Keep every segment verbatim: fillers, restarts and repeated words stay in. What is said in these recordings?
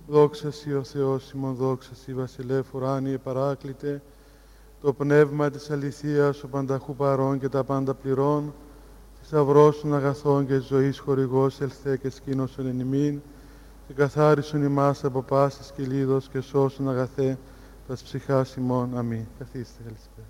Δόξα Σοι ο Θεός ημών, δόξα Σοι Βασιλεύ ουράνιε παράκλητε, το πνεύμα της αληθείας, ο πανταχού παρών και τα πάντα πληρών, θησαυρός των αγαθών και ζωής χορηγός ελθέ και σκήνωσον εν ημίν, και καθάρισον ημάς από πάσης κυλίδος και σώσον αγαθέ τας ψυχάς ημών. Αμήν. Καθίστε, καλησπέρα.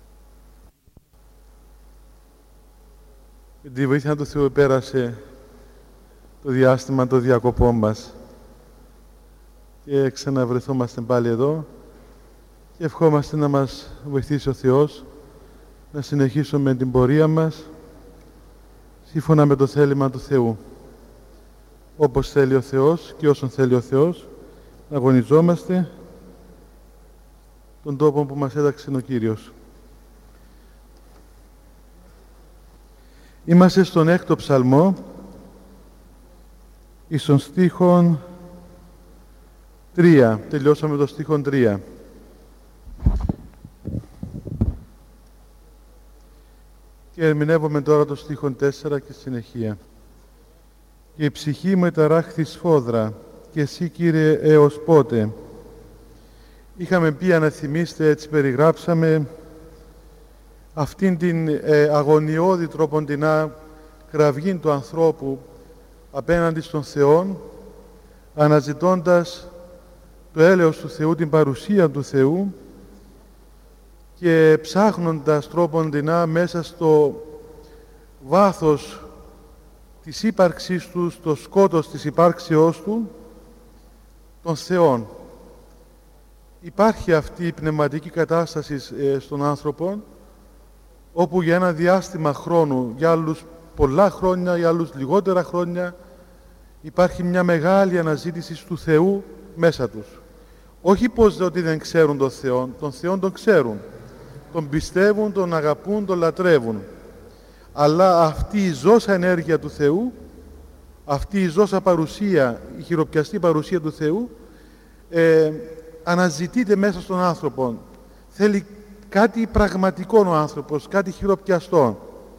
Με τη βοήθεια του Θεού πέρασε το διάστημα των διακοπών μας και ξαναβρεθόμαστε πάλι εδώ και ευχόμαστε να μας βοηθήσει ο Θεός να συνεχίσουμε την πορεία μας σύμφωνα με το θέλημα του Θεού. Όπως θέλει ο Θεός και όσον θέλει ο Θεός, να αγωνιζόμαστε τον τόπο που μας έδαξε ο Κύριος. Είμαστε στον έκτο ψαλμό, εις των στίχων τρία. Τελειώσαμε το στίχον τρία. Και ερμηνεύουμε τώρα το στίχον τέσσερα και συνεχεία. «Και η ψυχή μου εταράχθη σφόδρα, και εσύ, Κύριε, έως πότε?» Είχαμε πει, αν θυμίστε, έτσι περιγράψαμε αυτήν την ε, αγωνιώδη τροποντινά κραυγή του ανθρώπου απέναντι στον Θεό, αναζητώντας το έλεος του Θεού, την παρουσία του Θεού και ψάχνοντας τροποντινά μέσα στο βάθος της ύπαρξής του, στο σκότος της υπάρξεώς του, των Θεών. Υπάρχει αυτή η πνευματική κατάσταση ε, στον άνθρωπο, όπου για ένα διάστημα χρόνου, για άλλους πολλά χρόνια, για άλλους λιγότερα χρόνια, υπάρχει μια μεγάλη αναζήτηση του Θεού μέσα τους. Όχι πως ότι δεν ξέρουν τον Θεό, τον Θεό τον ξέρουν. Τον πιστεύουν, τον αγαπούν, τον λατρεύουν. Αλλά αυτή η ζώσα ενέργεια του Θεού, αυτή η ζώσα παρουσία, η χειροπιαστή παρουσία του Θεού, ε, αναζητείται μέσα στον άνθρωπο. Θέλει κάτι πραγματικό ο άνθρωπος, κάτι χειροπιαστό.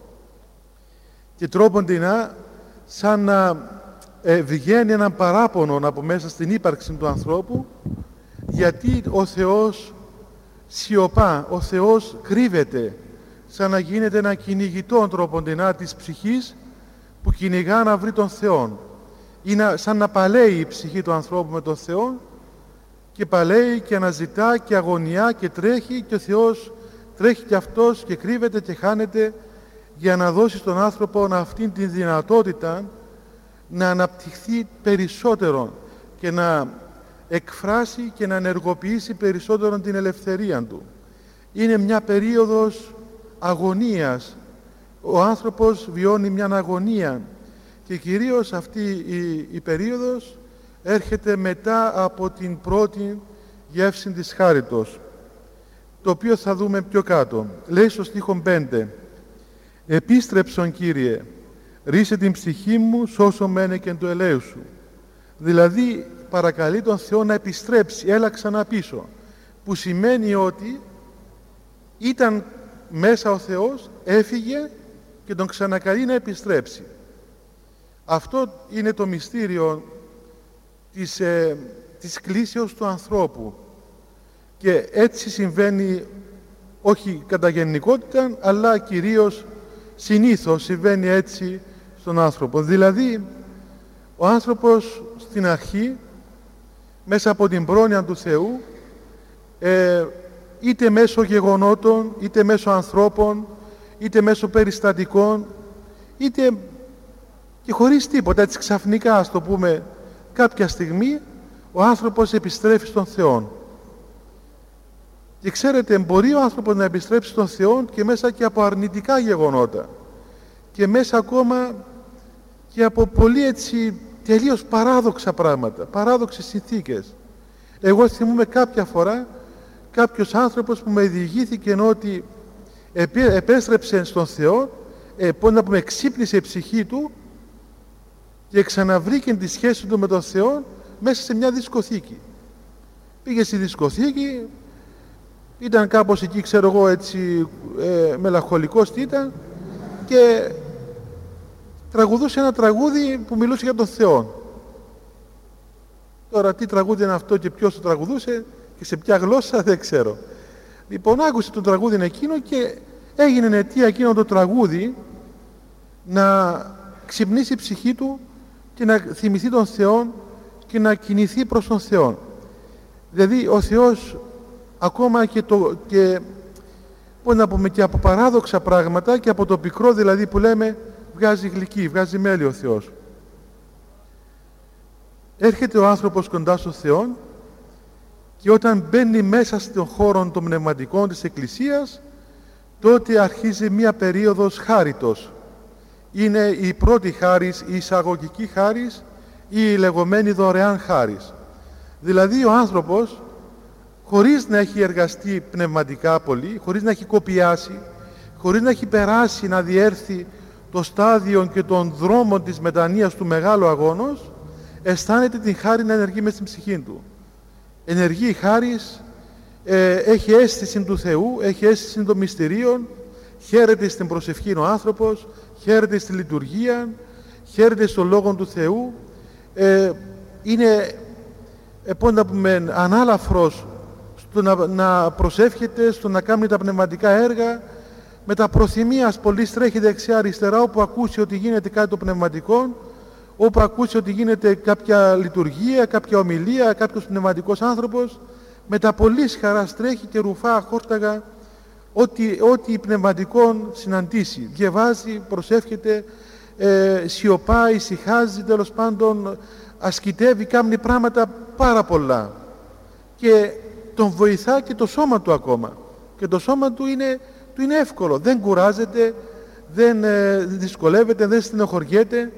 Και τρόποντινά, σαν να ε, βγαίνει έναν παράπονο από μέσα στην ύπαρξη του ανθρώπου, γιατί ο Θεός σιωπά, ο Θεός κρύβεται, σαν να γίνεται ένα κυνηγητό τρόποντινά της ψυχής που κυνηγά να βρει τον Θεό. Είναι σαν να παλέει η ψυχή του ανθρώπου με τον Θεό και παλέει και αναζητά και αγωνιά και τρέχει, και ο Θεός τρέχει και αυτός και κρύβεται και χάνεται για να δώσει στον άνθρωπο αυτήν την δυνατότητα να αναπτυχθεί περισσότερο και να εκφράσει και να ενεργοποιήσει περισσότερο την ελευθερία του. Είναι μια περίοδος αγωνίας. Ο άνθρωπος βιώνει μια αγωνία και κυρίως αυτή η, η περίοδος έρχεται μετά από την πρώτη γεύση της χάριτος, το οποίο θα δούμε πιο κάτω. Λέει στο στίχο πέντε: «Επίστρεψον, Κύριε, ρίσε την ψυχή μου, σώσον μένε και του ελέου σου». Δηλαδή παρακαλεί τον Θεό να επιστρέψει, έλα ξανά πίσω, που σημαίνει ότι ήταν μέσα ο Θεός, έφυγε και τον ξανακαλεί να επιστρέψει. Αυτό είναι το μυστήριο της, ε, της κλήσεως του ανθρώπου, και έτσι συμβαίνει όχι κατά γενικότητα, αλλά κυρίως συνήθως συμβαίνει έτσι στον άνθρωπο. Δηλαδή ο άνθρωπος στην αρχή, μέσα από την πρόνοια του Θεού, ε, είτε μέσω γεγονότων, είτε μέσω ανθρώπων, είτε μέσω περιστατικών, είτε και χωρίς τίποτα, έτσι ξαφνικά, ας το πούμε, κάποια στιγμή ο άνθρωπος επιστρέφει στον Θεό. Και ξέρετε, μπορεί ο άνθρωπος να επιστρέψει στον Θεό και μέσα και από αρνητικά γεγονότα, και μέσα ακόμα και από πολύ έτσι τελείως παράδοξα πράγματα, παράδοξες συνθήκες. Εγώ θυμούμαι κάποια φορά κάποιος άνθρωπος που με διηγήθηκε ότι επέστρεψε στον Θεό, ε, πώς να πούμε, ξύπνησε η ψυχή του και ξαναβρήκε τη σχέση του με τον Θεό μέσα σε μια δισκοθήκη. Πήγε στη δισκοθήκη, ήταν κάπως εκεί, ξέρω εγώ, έτσι ε, μελαγχολικός τι ήταν, και τραγουδούσε ένα τραγούδι που μιλούσε για τον Θεό. Τώρα τι τραγούδι είναι αυτό και ποιος το τραγουδούσε και σε ποια γλώσσα δεν ξέρω. Λοιπόν, άκουσε το τραγούδι εκείνο και έγινε αιτία εκείνο το τραγούδι να ξυπνήσει η ψυχή του και να θυμηθεί τον Θεό και να κινηθεί προς τον Θεό. Δηλαδή ο Θεός ακόμα και, το, και, πώς να πούμε, και από παράδοξα πράγματα και από το πικρό δηλαδή που λέμε βγάζει γλυκή, βγάζει μέλι ο Θεός. Έρχεται ο άνθρωπος κοντά στον Θεό και όταν μπαίνει μέσα στον χώρο των πνευματικών της Εκκλησίας, τότε αρχίζει μία περίοδος χάριτος. Είναι η πρώτη χάρις, η εισαγωγική χάρις ή η λεγόμενη δωρεάν χάρις. Δηλαδή ο άνθρωπος, χωρίς να έχει εργαστεί πνευματικά πολύ, χωρίς να έχει κοπιάσει, χωρίς να έχει περάσει να διέρθει το στάδιο και τον δρόμο της μετανοίας του μεγάλου αγώνος, αισθάνεται την χάρη να ενεργεί μες στην ψυχή του. Ενεργεί η χάρις, ε, έχει αίσθηση του Θεού, έχει αίσθηση των μυστηρίων, χαίρεται στην προσευχή ο άνθρωπος, χαίρεται στη λειτουργία, χαίρεται στον Λόγο του Θεού, ε, είναι ε, πώς να πούμε, ανάλαφρος στο να, να προσεύχεται, στο να κάνει τα πνευματικά έργα, με τα προθυμίας πολύ στρέχει δεξιά-αριστερά όπου ακούσει ότι γίνεται κάτι το πνευματικό, όπου ακούσει ότι γίνεται κάποια λειτουργία, κάποια ομιλία, κάποιος πνευματικός άνθρωπος, με τα πολύ χαρά στρέχει και ρουφά χόρταγα ό,τι, ό,τι πνευματικό συναντήσει. Διαβάζει, προσεύχεται, ε, σιωπά, ησυχάζει, τέλος πάντων ασκητεύει, κάνει πράγματα πάρα πολλά. Και τον βοηθά και το σώμα του ακόμα. Και το σώμα του είναι, του είναι εύκολο. Δεν κουράζεται, δεν ε, δυσκολεύεται, δεν στενοχωριέται.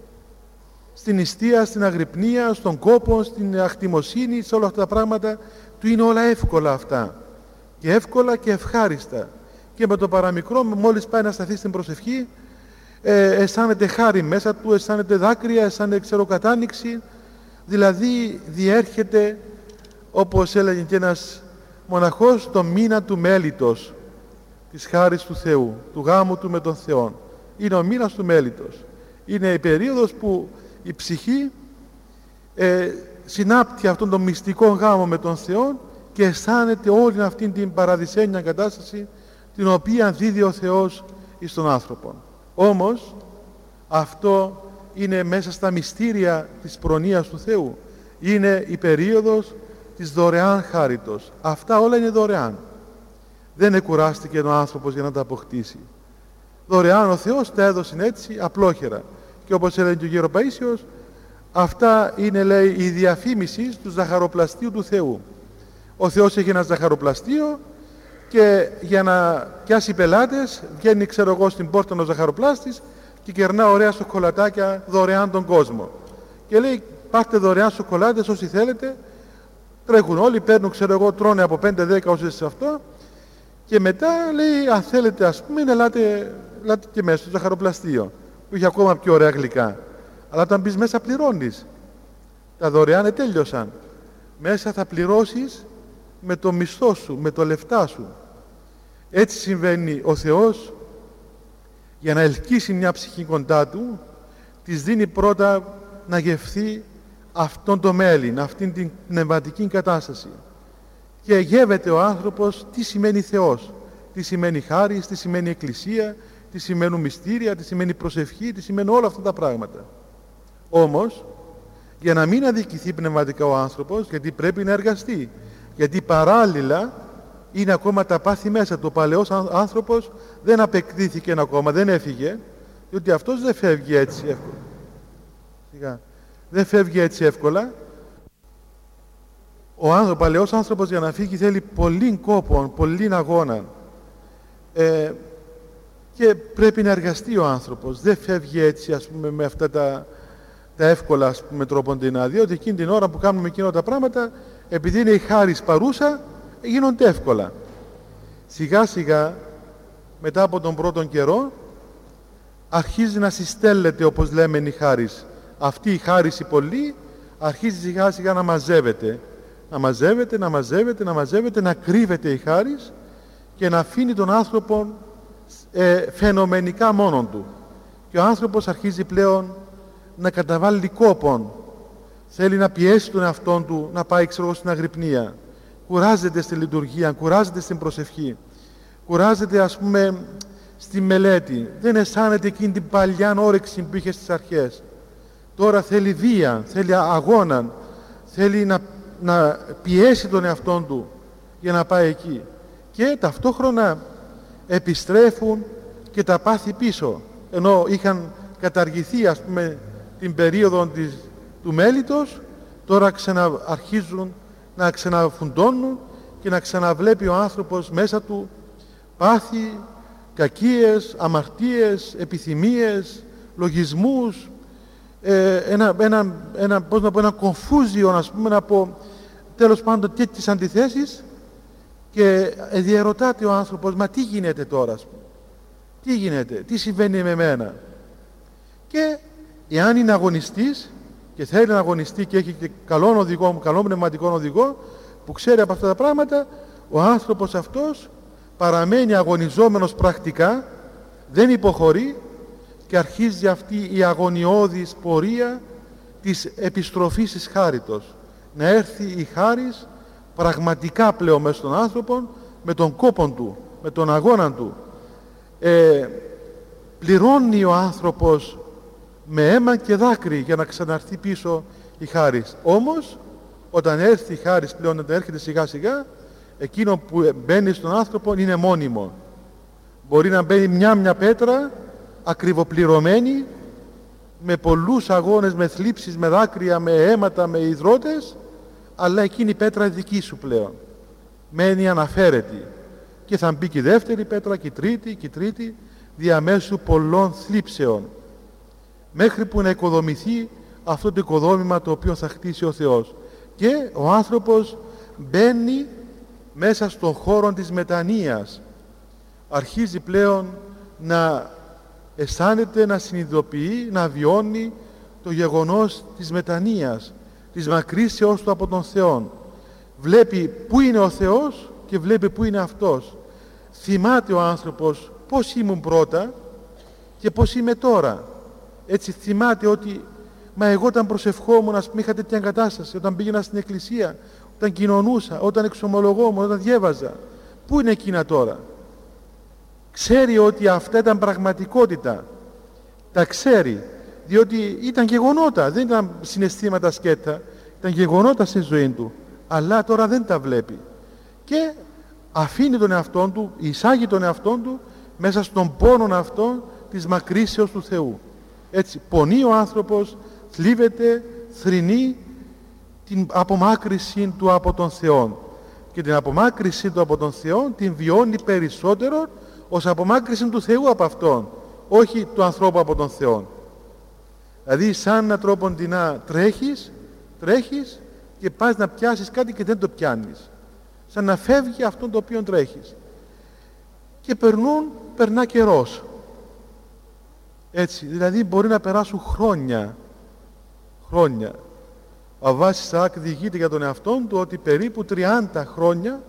Στην νηστεία, στην αγρυπνία, στον κόπο, στην ακτιμοσύνη, σε όλα αυτά τα πράγματα του είναι όλα εύκολα αυτά. Και εύκολα και ευχάριστα. Και με το παραμικρό, μόλις πάει να σταθεί στην προσευχή, ε, αισθάνεται χάρη μέσα του, αισθάνεται δάκρυα, αισθάνεται ξεροκατάνοιξη. Δηλαδή διέρχεται, όπως έλεγε και ένας μοναχός, το μήνα του μέλιτος, της χάρης του Θεού, του γάμου του με τον Θεό. Είναι ο μήνας του μέλιτος. Είναι η περίοδος που η ψυχή ε, συνάπτει αυτόν τον μυστικό γάμο με τον Θεό και αισθάνεται όλη αυτή την παραδεισένια κατάσταση την οποία δίδει ο Θεός εις τον άνθρωπο. Όμως αυτό είναι μέσα στα μυστήρια της προνοίας του Θεού. Είναι η περίοδος της δωρεάν χάριτος. Αυτά όλα είναι δωρεάν. Δεν εκουράστηκε ο άνθρωπος για να τα αποκτήσει. Δωρεάν ο Θεός τα έδωσε έτσι απλόχερα. Και όπως έλεγε και ο Γέρο Παΐσιος, αυτά είναι, λέει, η διαφήμιση του ζαχαροπλαστείου του Θεού. Ο Θεός έχει ένα ζαχαροπλαστείο και για να πιάσει πελάτες βγαίνει, ξέρω εγώ, στην πόρτα ο ζαχαροπλάστης και κερνά ωραία σοκολατάκια δωρεάν τον κόσμο. Και λέει, πάρτε δωρεάν σοκολάτες όσοι θέλετε, τρέχουν όλοι, παίρνουν, ξέρω εγώ, τρώνε από πέντε δέκα όσοι σε αυτό και μετά λέει, αν θέλετε, ας πούμε, ελάτε, ελάτε και μέσα στο ζαχαροπλαστείο που είχε ακόμα πιο ωραία γλυκά. Αλλά όταν μπεις μέσα πληρώνεις. Τα δωρεάν τέλειωσαν. Μέσα θα πληρώσεις με το μισθό σου, με το λεφτά σου. Έτσι συμβαίνει ο Θεός, για να ελκύσει μια ψυχή κοντά του, της δίνει πρώτα να γευθεί αυτόν το μέλιν, αυτήν την πνευματική κατάσταση. Και γεύεται ο άνθρωπος τι σημαίνει Θεός, τι σημαίνει χάρις, τι σημαίνει Εκκλησία, τι σημαίνουν μυστήρια, τι σημαίνει προσευχή, τι σημαίνουν όλα αυτά τα πράγματα. Όμως, για να μην αδικηθεί πνευματικά ο άνθρωπος, γιατί πρέπει να εργαστεί, γιατί παράλληλα είναι ακόμα τα πάθη μέσα του. Ο παλαιός άνθρωπος δεν απεκδίθηκε ακόμα, δεν έφυγε, διότι αυτός δεν φεύγει έτσι εύκολα. Σιγά. Δεν φεύγει έτσι εύκολα. Ο, ο παλαιός άνθρωπος για να φύγει θέλει πολύ κόπο, πολύ αγώνα. Ε, και πρέπει να εργαστεί ο άνθρωπος. Δεν φεύγει έτσι, ας πούμε, με αυτά τα, τα εύκολα, ας πούμε, τρόπον την άδεια, διότι εκείνη την ώρα που κάνουμε εκείνα τα πράγματα, επειδή είναι η χάρις παρούσα, γίνονται εύκολα. Σιγά σιγά, μετά από τον πρώτον καιρό, αρχίζει να συστέλλεται, όπως λέμε, η χάρις. Αυτή η χάρις η πολλή αρχίζει σιγά σιγά να μαζεύεται. Να μαζεύεται, να μαζεύεται, να μαζεύεται, να κρύβεται η χάρις και να αφήνει τον άνθρωπο ε, φαινομενικά μόνον του. Και ο άνθρωπος αρχίζει πλέον να καταβάλει κόπον. θέλει να πιέσει τον εαυτόν του να πάει, ξέρω, στην αγρυπνία. Κουράζεται στη λειτουργία, κουράζεται στην προσευχή. Κουράζεται, ας πούμε, στη μελέτη. Δεν αισθάνεται εκείνη την παλιά όρεξη που είχε στις αρχές. Τώρα θέλει βία, θέλει αγώνα, θέλει να, να πιέσει τον εαυτόν του για να πάει εκεί. Και ταυτόχρονα επιστρέφουν και τα πάθη πίσω. Ενώ είχαν καταργηθεί, ας πούμε, την περίοδο της, του μέλιτος, τώρα ξαναρχίζουν να ξαναφουντώνουν και να ξαναβλέπει ο άνθρωπος μέσα του πάθη, κακίες, αμαρτίες, επιθυμίες, λογισμούς, ε, ένα, ένα, ένα, πώς να πω, ένα κομφούζιο, ας πούμε, από τέλος πάντων τέτοιες αντιθέσεις, και διαρωτάται ο άνθρωπος, μα τι γίνεται τώρα, ας πούμε, τι γίνεται, τι συμβαίνει με μένα. Και εάν είναι αγωνιστής και θέλει να αγωνιστεί και έχει και καλό οδηγό, καλό πνευματικό οδηγό που ξέρει από αυτά τα πράγματα, ο άνθρωπος αυτός παραμένει αγωνιζόμενος πρακτικά, δεν υποχωρεί και αρχίζει αυτή η αγωνιώδης πορεία της επιστροφής εις χάριτος. Να έρθει η χάρις πραγματικά πλέον μέσα στον άνθρωπο, με τον κόπο του, με τον αγώνα του. Ε, πληρώνει ο άνθρωπος με αίμα και δάκρυ για να ξαναρθεί πίσω η χάρις. Όμως, όταν έρθει η χάρις πλέον, όταν έρχεται σιγά σιγά, εκείνο που μπαίνει στον άνθρωπο είναι μόνιμο. Μπορεί να μπαίνει μια-μια πέτρα, ακριβοπληρωμένη, με πολλούς αγώνες, με θλίψεις, με δάκρυα, με αίματα, με υδρότες, αλλά εκείνη η πέτρα είναι δική σου πλέον. Μένει αναφέρετη. Και θα μπει και η δεύτερη πέτρα, και η τρίτη, και η τρίτη, διαμέσου πολλών θλίψεων, μέχρι που να οικοδομηθεί αυτό το οικοδόμημα το οποίο θα χτίσει ο Θεός. Και ο άνθρωπος μπαίνει μέσα στον χώρο της μετανοίας. Αρχίζει πλέον να αισθάνεται, να συνειδητοποιεί, να βιώνει το γεγονός της μετανοίας, της μακρύσεως του από τον Θεό. Βλέπει πού είναι ο Θεός και βλέπει πού είναι αυτός. Θυμάται ο άνθρωπος πώς ήμουν πρώτα και πώς είμαι τώρα. Έτσι θυμάται ότι μα εγώ όταν προσευχόμουν, ας πούμε, είχα τέτοια κατάσταση, όταν πήγαινα στην εκκλησία, όταν κοινωνούσα, όταν εξομολογόμουν, όταν διέβαζα. Πού είναι εκείνα τώρα? Ξέρει ότι αυτά ήταν πραγματικότητα. Τα ξέρει, διότι ήταν γεγονότα, δεν ήταν συναισθήματα σκέτα, ήταν γεγονότα στη ζωή του. Αλλά τώρα δεν τα βλέπει. Και αφήνει τον εαυτόν του, εισάγει τον εαυτόν του μέσα στον πόνο αυτόν της μακρύσεως του Θεού. Έτσι, πονεί ο άνθρωπος, θλίβεται, θρηνεί την απομάκρυση του από τον Θεό. Και την απομάκρυση του από τον Θεό την βιώνει περισσότερο ως απομάκρυση του Θεού από Αυτόν, όχι του ανθρώπου από τον Θεό. Δηλαδή σαν να τρόποντινά τρέχεις, τρέχεις και πας να πιάσεις κάτι και δεν το πιάνεις. Σαν να φεύγει αυτό το οποίο τρέχεις. Και περνούν, περνά καιρός. Έτσι, δηλαδή μπορεί να περάσουν χρόνια. Χρόνια. Ο Αββάς Ισαάκ διηγείται για τον εαυτόν του ότι περίπου τριάντα χρόνια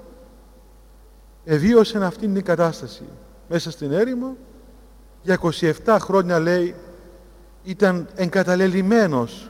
εβίωσε αυτήν την κατάσταση μέσα στην έρημο. Για είκοσι επτά χρόνια, λέει, ήταν εγκαταλελειμμένος.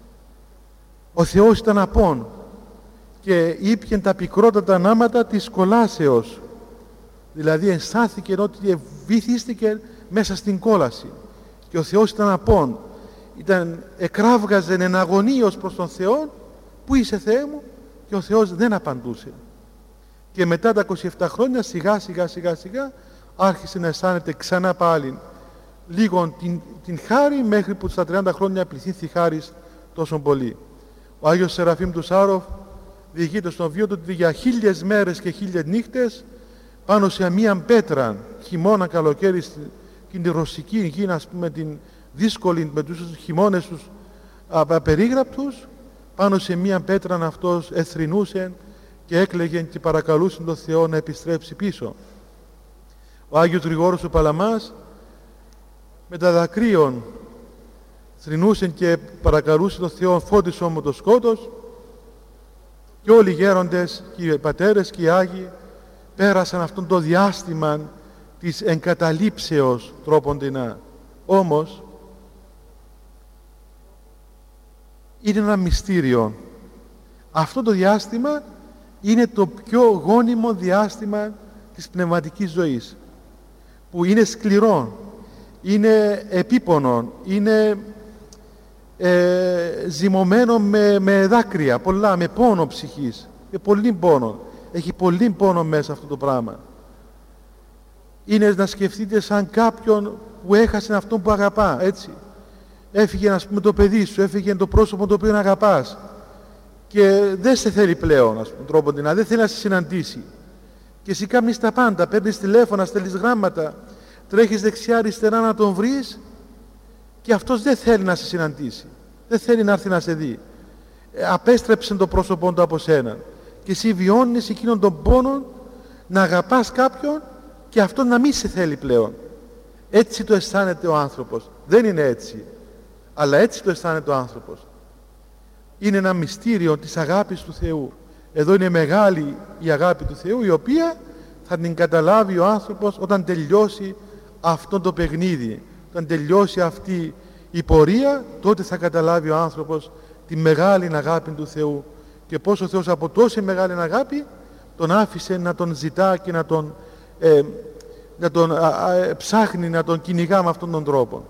Ο Θεός ήταν απόν και ήπιεν τα πικρότατα νάματα της κολάσεως. Δηλαδή αισθάνθηκε ότι βυθίστηκε μέσα στην κόλαση και ο Θεός ήταν απόν. Ήταν, εκράβγαζε εν αγωνίως προς τον Θεό, πού είσαι Θεέ μου, και ο Θεός δεν απαντούσε. Και μετά τα είκοσι επτά χρόνια σιγά σιγά σιγά σιγά άρχισε να αισθάνεται ξανά πάλι λίγο την, την χάρη, μέχρι που στα τριάντα χρόνια πληθύνθη χάρις τόσο πολύ. Ο Άγιος Σεραφείμ του Σάροφ διηγείται στον βίο του ότι για χίλιες μέρες και χίλιες νύχτες πάνω σε μία πέτρα, χειμώνα, καλοκαίρι, και την ρωσική γη, ας πούμε, την δύσκολη με τους χειμώνες τους απερίγραπτους, πάνω σε μία πέτρα αυτός εθρινούσε και έκλαιγε και παρακαλούσε τον Θεό να επιστρέψει πίσω. Ο Άγιος Γρηγόρος ο Παλαμάς με τα δακρύων θρηνούσε και παρακαλούσε τον Θεό, φώτισό μου το σκότος, και όλοι οι γέροντες και οι πατέρες και οι Άγιοι πέρασαν αυτόν το διάστημα της εγκαταλείψεως τρόποντινά. Όμως είναι ένα μυστήριο. Αυτό το διάστημα είναι το πιο γόνιμο διάστημα της πνευματικής ζωής, που είναι σκληρό, είναι επίπονο, είναι ε, ζυμωμένο με, με δάκρυα πολλά, με πόνο ψυχής, με πολύ πόνο. Έχει πολύ πόνο μέσα αυτό το πράγμα. Είναι να σκεφτείτε σαν κάποιον που έχασε αυτόν που αγαπά, έτσι. Έφυγε, ας πούμε, το παιδί σου, έφυγε το πρόσωπο το οποίο αγαπάς και δεν σε θέλει πλέον, ας πούμε, τρόπο την, δεν θέλει να σε συναντήσει. Και εσύ κάνεις τα πάντα, παίρνεις τηλέφωνα, στέλνεις γράμματα, τρέχεις δεξιά-αριστερά να τον βρεις και αυτός δεν θέλει να σε συναντήσει. Δεν θέλει να έρθει να σε δει. Ε, απέστρεψε το πρόσωπό του από σένα. Και εσύ βιώνεις εκείνον τον πόνο να αγαπάς κάποιον και αυτόν να μην σε θέλει πλέον. Έτσι το αισθάνεται ο άνθρωπος. Δεν είναι έτσι. Αλλά έτσι το αισθάνεται ο άνθρωπος. Είναι ένα μυστήριο της αγάπης του Θεού. Εδώ είναι μεγάλη η αγάπη του Θεού, η οποία θα την καταλάβει ο άνθρωπος όταν τελειώσει αυτό το παιχνίδι. Όταν τελειώσει αυτή η πορεία, τότε θα καταλάβει ο άνθρωπος τη μεγάλη αγάπη του Θεού και πώς ο Θεός από τόση μεγάλη αγάπη τον άφησε να τον ζητά και να τον, ε, να τον α, α, ψάχνει, να τον κυνηγά με αυτόν τον τρόπο.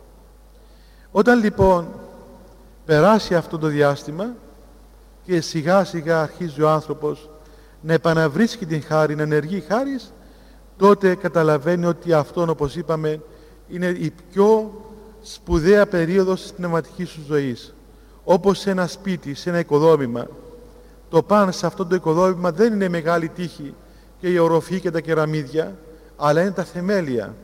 Όταν λοιπόν περάσει αυτό το διάστημα και σιγά σιγά αρχίζει ο άνθρωπος να επαναβρίσκει την χάρη, να ενεργεί χάρις, τότε καταλαβαίνει ότι αυτόν, όπως είπαμε, είναι η πιο σπουδαία περίοδος της πνευματικής σου ζωής. Όπως σε ένα σπίτι, σε ένα οικοδόμημα, το παν σε αυτό το οικοδόμημα δεν είναι μεγάλη τείχη και η οροφή και τα κεραμίδια, αλλά είναι τα θεμέλια.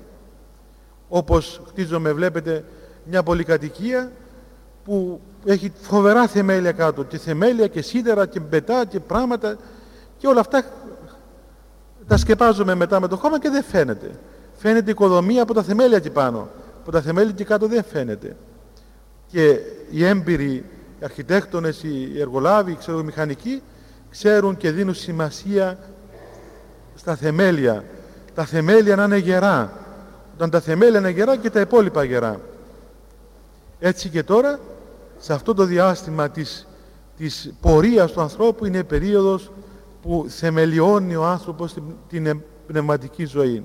Όπως χτίζομαι, βλέπετε, μια πολυκατοικία που έχει φοβερά θεμέλια κάτω, και θεμέλια και σίδερα και μπετά και πράγματα, και όλα αυτά τα σκεπάζουμε μετά με το χώμα και δεν φαίνεται. Φαίνεται η οικοδομία από τα θεμέλια και πάνω, από τα θεμέλια και κάτω δεν φαίνεται. Και οι έμπειροι, οι αρχιτέκτονες, οι εργολάβοι, ξέρω, οι μηχανικοί, ξέρουν και δίνουν σημασία στα θεμέλια. Τα θεμέλια να είναι γερά. Όταν τα θεμέλια είναι γερά και τα υπόλοιπα γερά. Έτσι και τώρα, σε αυτό το διάστημα της, της πορείας του ανθρώπου, είναι η περίοδος που θεμελιώνει ο άνθρωπος την, την πνευματική ζωή.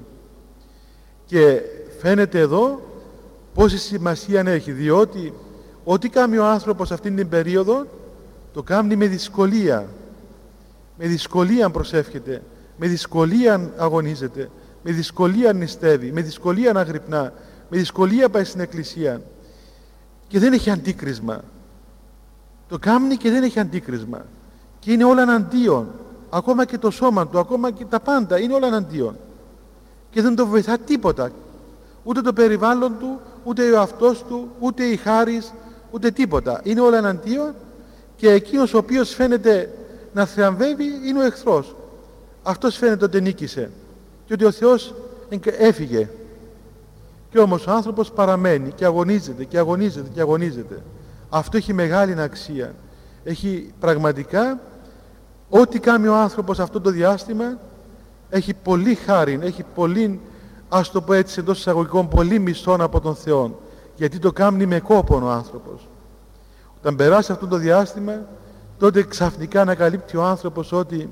Και φαίνεται εδώ πόση σημασία έχει, διότι ό,τι κάνει ο άνθρωπος αυτήν την περίοδο, το κάνει με δυσκολία. Με δυσκολία προσεύχεται, με δυσκολία αγωνίζεται, με δυσκολία νηστεύει, με δυσκολία αγρυπνά, με δυσκολία πάει στην εκκλησία. Και δεν έχει αντίκρισμα. Το κάνει και δεν έχει αντίκρισμα. Και είναι όλα εναντίον. Ακόμα και το σώμα του, ακόμα και τα πάντα, είναι όλα εναντίον. Και δεν το βοηθά τίποτα. Ούτε το περιβάλλον του, ούτε ο εαυτός του, ούτε η χάρις, ούτε τίποτα. Είναι όλα εναντίον, και εκείνος ο οποίος φαίνεται να θριαμβεύει είναι ο εχθρός. Αυτός φαίνεται ότι νίκησε και ότι ο Θεός έφυγε. Και όμως ο άνθρωπος παραμένει και αγωνίζεται και αγωνίζεται και αγωνίζεται. Αυτό έχει μεγάλη αξία. Έχει πραγματικά, ό,τι κάνει ο άνθρωπος αυτό το διάστημα, έχει πολύ χάρη, έχει πολύ, ας το πω έτσι εντός εισαγωγικών, πολύ μισθόν από τον Θεό. Γιατί το κάνει με κόπον ο άνθρωπος. Όταν περάσει αυτό το διάστημα, τότε ξαφνικά ανακαλύπτει ο άνθρωπος ότι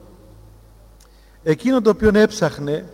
εκείνο το οποίο έψαχνε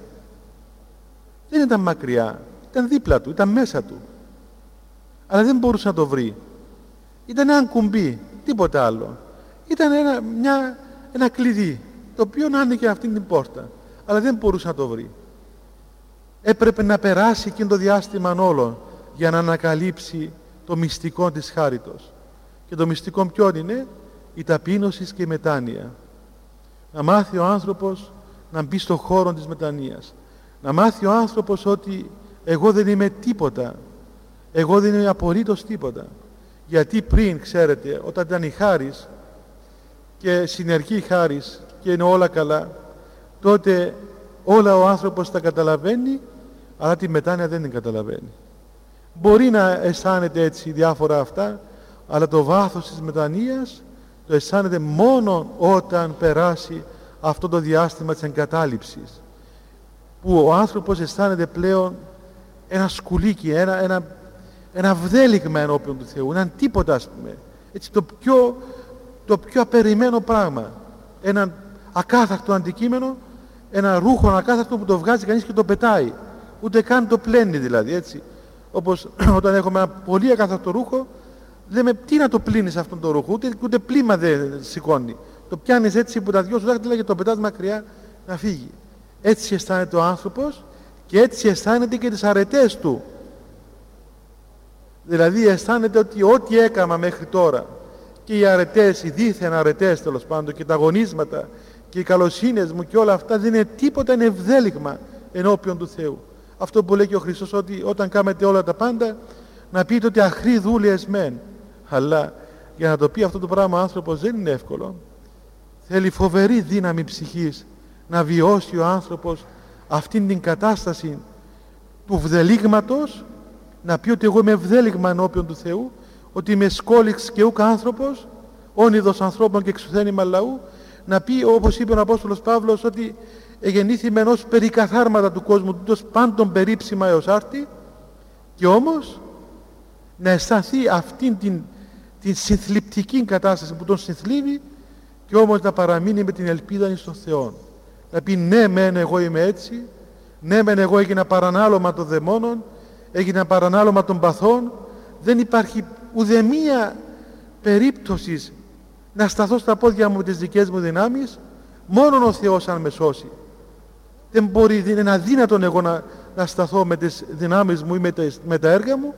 δεν ήταν μακριά, ήταν δίπλα του, ήταν μέσα του. Αλλά δεν μπορούσε να το βρει. Ήταν ένα κουμπί, τίποτα άλλο. Ήταν ένα, μια, ένα κλειδί, το οποίο άνοιγε αυτήν την πόρτα. Αλλά δεν μπορούσε να το βρει. Έπρεπε να περάσει εκείνο το διάστημα όλο για να ανακαλύψει το μυστικό της χάριτος. Και το μυστικό ποιον είναι? Η ταπείνωση και η μετάνοια. Να μάθει ο άνθρωπος να μπει στον χώρο της μετανοίας. Να μάθει ο άνθρωπος ότι εγώ δεν είμαι τίποτα. Εγώ δεν είμαι απολύτως τίποτα. Γιατί πριν, ξέρετε, όταν ήταν η χάρις και συνεργεί η χάρις και είναι όλα καλά, τότε όλα ο άνθρωπος τα καταλαβαίνει, αλλά τη μετάνοια δεν την καταλαβαίνει. Μπορεί να αισθάνεται έτσι διάφορα αυτά, αλλά το βάθος της μετανοίας το αισθάνεται μόνο όταν περάσει αυτό το διάστημα της εγκατάλειψης, που ο άνθρωπος αισθάνεται πλέον ένα σκουλίκι, ένα, ένα, ένα βδέλιγμα ενώπιον του Θεού, έναν τίποτα, ας πούμε. Έτσι, το πιο, το πιο απερριμένο πράγμα. Ένα ακάθαρτο αντικείμενο, ένα ρούχο ακάθαρτο που το βγάζει κανείς και το πετάει. Ούτε καν το πλένει δηλαδή, έτσι. Όπως όταν έχουμε ένα πολύ ακάθαρτο ρούχο, λέμε τι να το πλύνεις αυτόν το ρούχο, ούτε, ούτε πλήμα δεν σηκώνει. Το πιάνεις έτσι που τα δυο σου δάχτυλα και το πετάς μακριά να φύγει. Έτσι αισθάνεται ο άνθρωπος και έτσι αισθάνεται και τις αρετές του. Δηλαδή αισθάνεται ότι ό,τι έκανα μέχρι τώρα και οι αρετές, οι δίθεν αρετές τέλος πάντων και τα αγωνίσματα και οι καλοσύνες μου και όλα αυτά δεν είναι τίποτα, είναι ευδέλιγμα ενώπιον του Θεού. Αυτό που λέει και ο Χριστός, ότι όταν κάνετε όλα τα πάντα να πείτε ότι αχρή δούλες μεν. Αλλά για να το πει αυτό το πράγμα ο άνθρωπος δεν είναι εύκολο. Θέλει φοβερή δύναμη ψυχής να βιώσει ο άνθρωπος αυτήν την κατάσταση του βδελίγματος, να πει ότι εγώ είμαι ευδέλιγμα ενώπιον του Θεού, ότι είμαι σκόλιξ και ούκ άνθρωπος, όνειδος ανθρώπων και εξουθένημα λαού, να πει όπως είπε ο Απόστολος Παύλος ότι εγεννήθη ενός περικαθάρματα του κόσμου, τούτος πάντων περίψημα έως άρτη, και όμως να αισθανθεί αυτήν την, την συνθλιπτική κατάσταση που τον συνθλίβει και όμως να παραμείνει με την ελπίδα στον Θεό. Να πει ναι μεν εγώ είμαι έτσι, ναι μεν εγώ έγινα παρανάλωμα των δαιμόνων, έγινα παρανάλωμα των παθών, δεν υπάρχει ουδεμία περίπτωση να σταθώ στα πόδια μου με τις δικές μου δυνάμεις, μόνον ο Θεός αν με σώσει. Δεν μπορεί, είναι αδύνατον εγώ να, να σταθώ με τις δυνάμεις μου ή με τα, με τα έργα μου.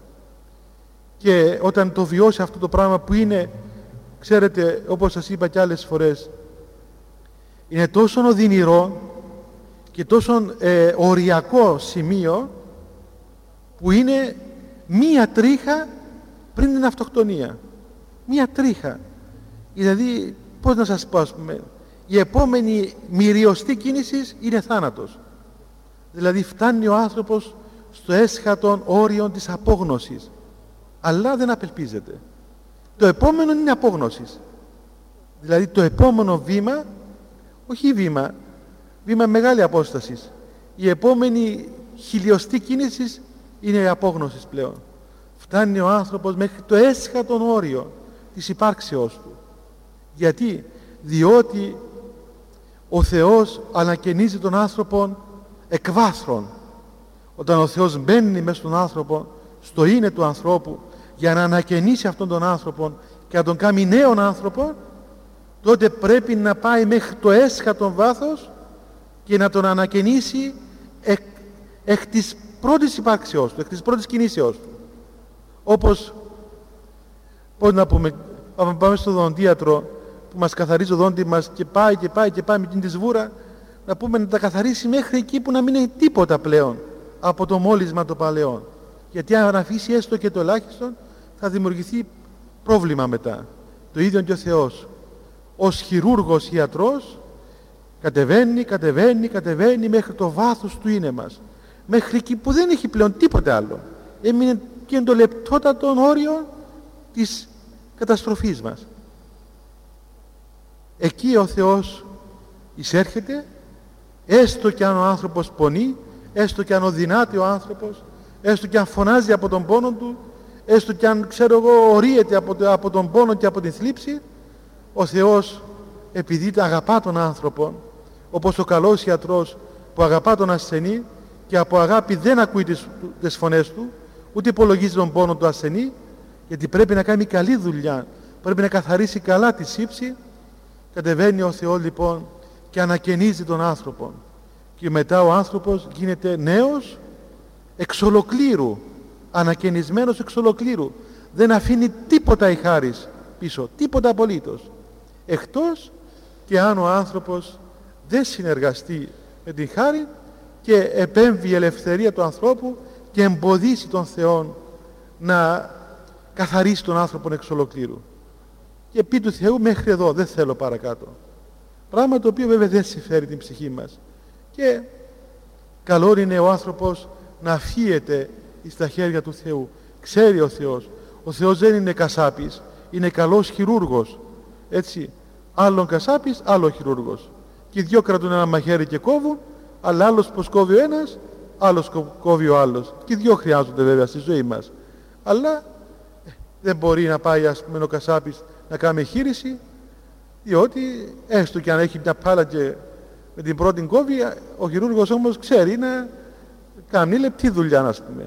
Και όταν το βιώσει αυτό το πράγμα που είναι, ξέρετε, όπως σας είπα και άλλες φορές, είναι τόσο οδυνηρό και τόσο ε, οριακό σημείο που είναι μία τρίχα πριν την αυτοκτονία. Μία τρίχα. Δηλαδή, πώς να σας πω, ας πούμε, η επόμενη μυριωστή κίνηση είναι θάνατος. Δηλαδή φτάνει ο άνθρωπος στο έσχατον όριο της απόγνωσης, αλλά δεν απελπίζεται. Το επόμενο είναι απόγνωση. Δηλαδή το επόμενο βήμα, όχι βήμα, βήμα μεγάλη απόσταση. Η επόμενη χιλιοστή κίνηση είναι η απόγνωση πλέον. Φτάνει ο άνθρωπος μέχρι το έσχατον όριο της υπάρξεώς του. Γιατί? Διότι ο Θεός ανακαινίζει τον άνθρωπο εκ βάθρων. Όταν ο Θεός μπαίνει μέσα στον άνθρωπο, στο είναι του ανθρώπου, για να ανακαινήσει αυτόν τον άνθρωπο και να τον κάνει νέον άνθρωπο, τότε πρέπει να πάει μέχρι το έσχατον βάθος και να τον ανακαινήσει εκ, εκ της πρώτης υπάρξεώς του, εκ της πρώτης κινήσεώς του. Όπως, πώς να πούμε, πάμε στο δοντίατρο που μας καθαρίζει το δόντι μας και πάει και πάει και πάει με την τη σβούρα, να πούμε να τα καθαρίσει μέχρι εκεί που να μην είναι τίποτα πλέον από το μόλυσμα των παλαιών. Γιατί αν αφήσει έστω και το ελάχιστο θα δημιουργηθεί πρόβλημα μετά. Το ίδιο και ο Θεός. Ως χειρούργος ιατρός κατεβαίνει, κατεβαίνει, κατεβαίνει μέχρι το βάθος του είναι μας. Μέχρι εκεί που δεν έχει πλέον τίποτε άλλο. Έμεινε και το λεπτότατο όριο της καταστροφής μας. Εκεί ο Θεός εισέρχεται, έστω και αν ο άνθρωπος πονεί, έστω και αν οδυνάται ο άνθρωπος, έστω και αν φωνάζει από τον πόνο του, έστω και αν, ξέρω εγώ, ορίεται από, το, από τον πόνο και από την θλίψη, ο Θεός, επειδή αγαπά τον άνθρωπο, όπως ο καλός ιατρός που αγαπά τον ασθενή και από αγάπη δεν ακούει τις, τις φωνές του, ούτε υπολογίζει τον πόνο του ασθενή, γιατί πρέπει να κάνει καλή δουλειά, πρέπει να καθαρίσει καλά τη σύψη. Κατεβαίνει ο Θεός λοιπόν και ανακαινίζει τον άνθρωπο, και μετά ο άνθρωπος γίνεται νέος εξ ολοκλήρου, ανακαινισμένος εξ ολοκλήρου. Δεν αφήνει τίποτα η χάρις πίσω, τίποτα απολύτως, εκτός και αν ο άνθρωπος δεν συνεργαστεί με την χάρη και επέμβει η ελευθερία του ανθρώπου και εμποδίσει τον Θεό να καθαρίσει τον άνθρωπο εξ ολοκλήρου. Και πει του Θεού μέχρι εδώ, δεν θέλω παρακάτω. Πράγμα το οποίο βέβαια δεν συμφέρει την ψυχή μας. Και καλό είναι ο άνθρωπος να αφίεται στα χέρια του Θεού. Ξέρει ο Θεός. Ο Θεός δεν είναι κασάπης, είναι καλός χειρούργος. Έτσι, άλλον κασάπης, άλλο χειρούργος. Και οι δυο κρατούν ένα μαχαίρι και κόβουν, αλλά άλλος πως κόβει ο ένας, άλλος κόβει ο άλλος. Και οι δυο χρειάζονται βέβαια στη ζωή μας. Αλλά δεν μπορεί να πάει, ας πούμε, ο κασάπης να κάνει εγχείρηση, διότι έστω και αν έχει μια πάλα και με την πρώτη κόβει, ο χειρούργος όμως ξέρει να κάνει λεπτή δουλειά, ας πούμε.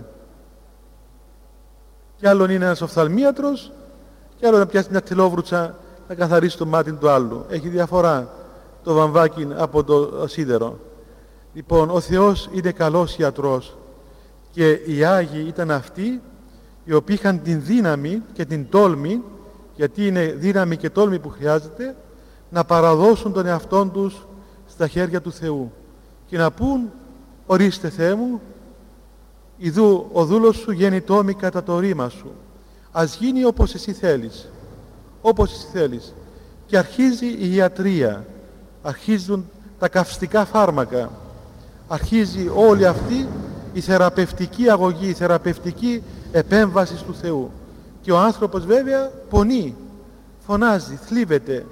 Κι άλλον είναι ένας οφθαλμίατρος, κι άλλο να πιάσει μια τελόβρουτσα να καθαρίσει το μάτι του άλλου. Έχει διαφορά το βαμβάκι από το σίδερο. Λοιπόν, ο Θεός είναι καλός ιατρός και οι Άγιοι ήταν αυτοί οι οποίοι είχαν την δύναμη και την τόλμη, γιατί είναι δύναμη και τόλμη που χρειάζεται, να παραδώσουν τον εαυτόν τους στα χέρια του Θεού και να πούν, ορίστε Θεέ μου, ιδού ο δούλος σου γέννητόμη κατά το ρήμα σου, ας γίνει όπως εσύ θέλεις, όπως εσύ θέλεις. Και αρχίζει η ιατρία, αρχίζουν τα καυστικά φάρμακα, αρχίζει όλη αυτή η θεραπευτική αγωγή, η θεραπευτική επέμβαση του Θεού. Και ο άνθρωπος βέβαια πονεί, φωνάζει, θλίβεται.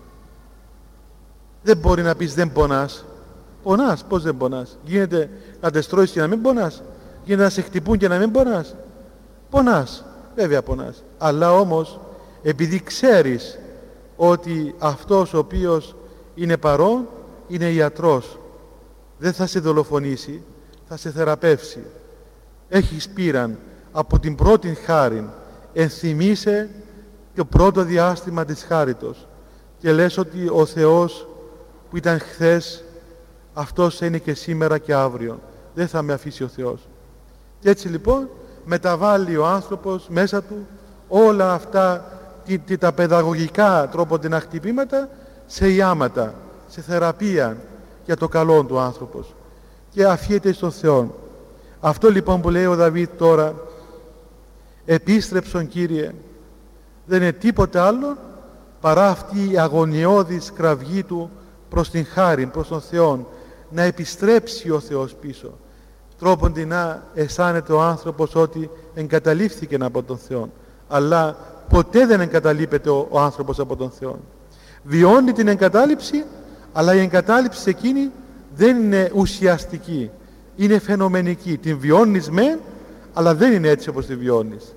Δεν μπορεί να πεις δεν πονάς. Πονάς, πώς δεν πονάς? Γίνεται να τεστρώεις και να μην πονάς? Γίνεται να σε χτυπούν και να μην πονάς? Πονάς, βέβαια πονάς. Αλλά όμως επειδή ξέρεις ότι αυτός ο οποίος είναι παρόν είναι ιατρός, δεν θα σε δολοφονήσει, θα σε θεραπεύσει. Έχεις πείραν από την πρώτη χάριν, ενθυμίσαι το πρώτο διάστημα της χάριτος και λες ότι ο Θεός που ήταν χθες, αυτός είναι και σήμερα και αύριο. Δεν θα με αφήσει ο Θεός. Και έτσι λοιπόν μεταβάλλει ο άνθρωπος μέσα του όλα αυτά τα παιδαγωγικά τρόποντινά χτυπήματα σε ιάματα, σε θεραπεία για το καλό του άνθρωπος και αφιέται στον Θεό. Αυτό λοιπόν που λέει ο Δαβίδ τώρα, επίστρεψον Κύριε, δεν είναι τίποτε άλλο παρά αυτή η αγωνιώδης κραυγή του προς την χάριν, προς τον Θεό, να επιστρέψει ο Θεός πίσω. Τρόποντινά αισθάνεται ο άνθρωπος ότι εγκαταλείφθηκε από τον Θεό, αλλά ποτέ δεν εγκαταλείπεται ο, ο άνθρωπος από τον Θεό. Βιώνει την εγκατάλειψη, αλλά η εγκατάλειψη εκείνη δεν είναι ουσιαστική, είναι φαινομενική. Την βιώνεις μεν, αλλά δεν είναι έτσι όπως τη βιώνεις.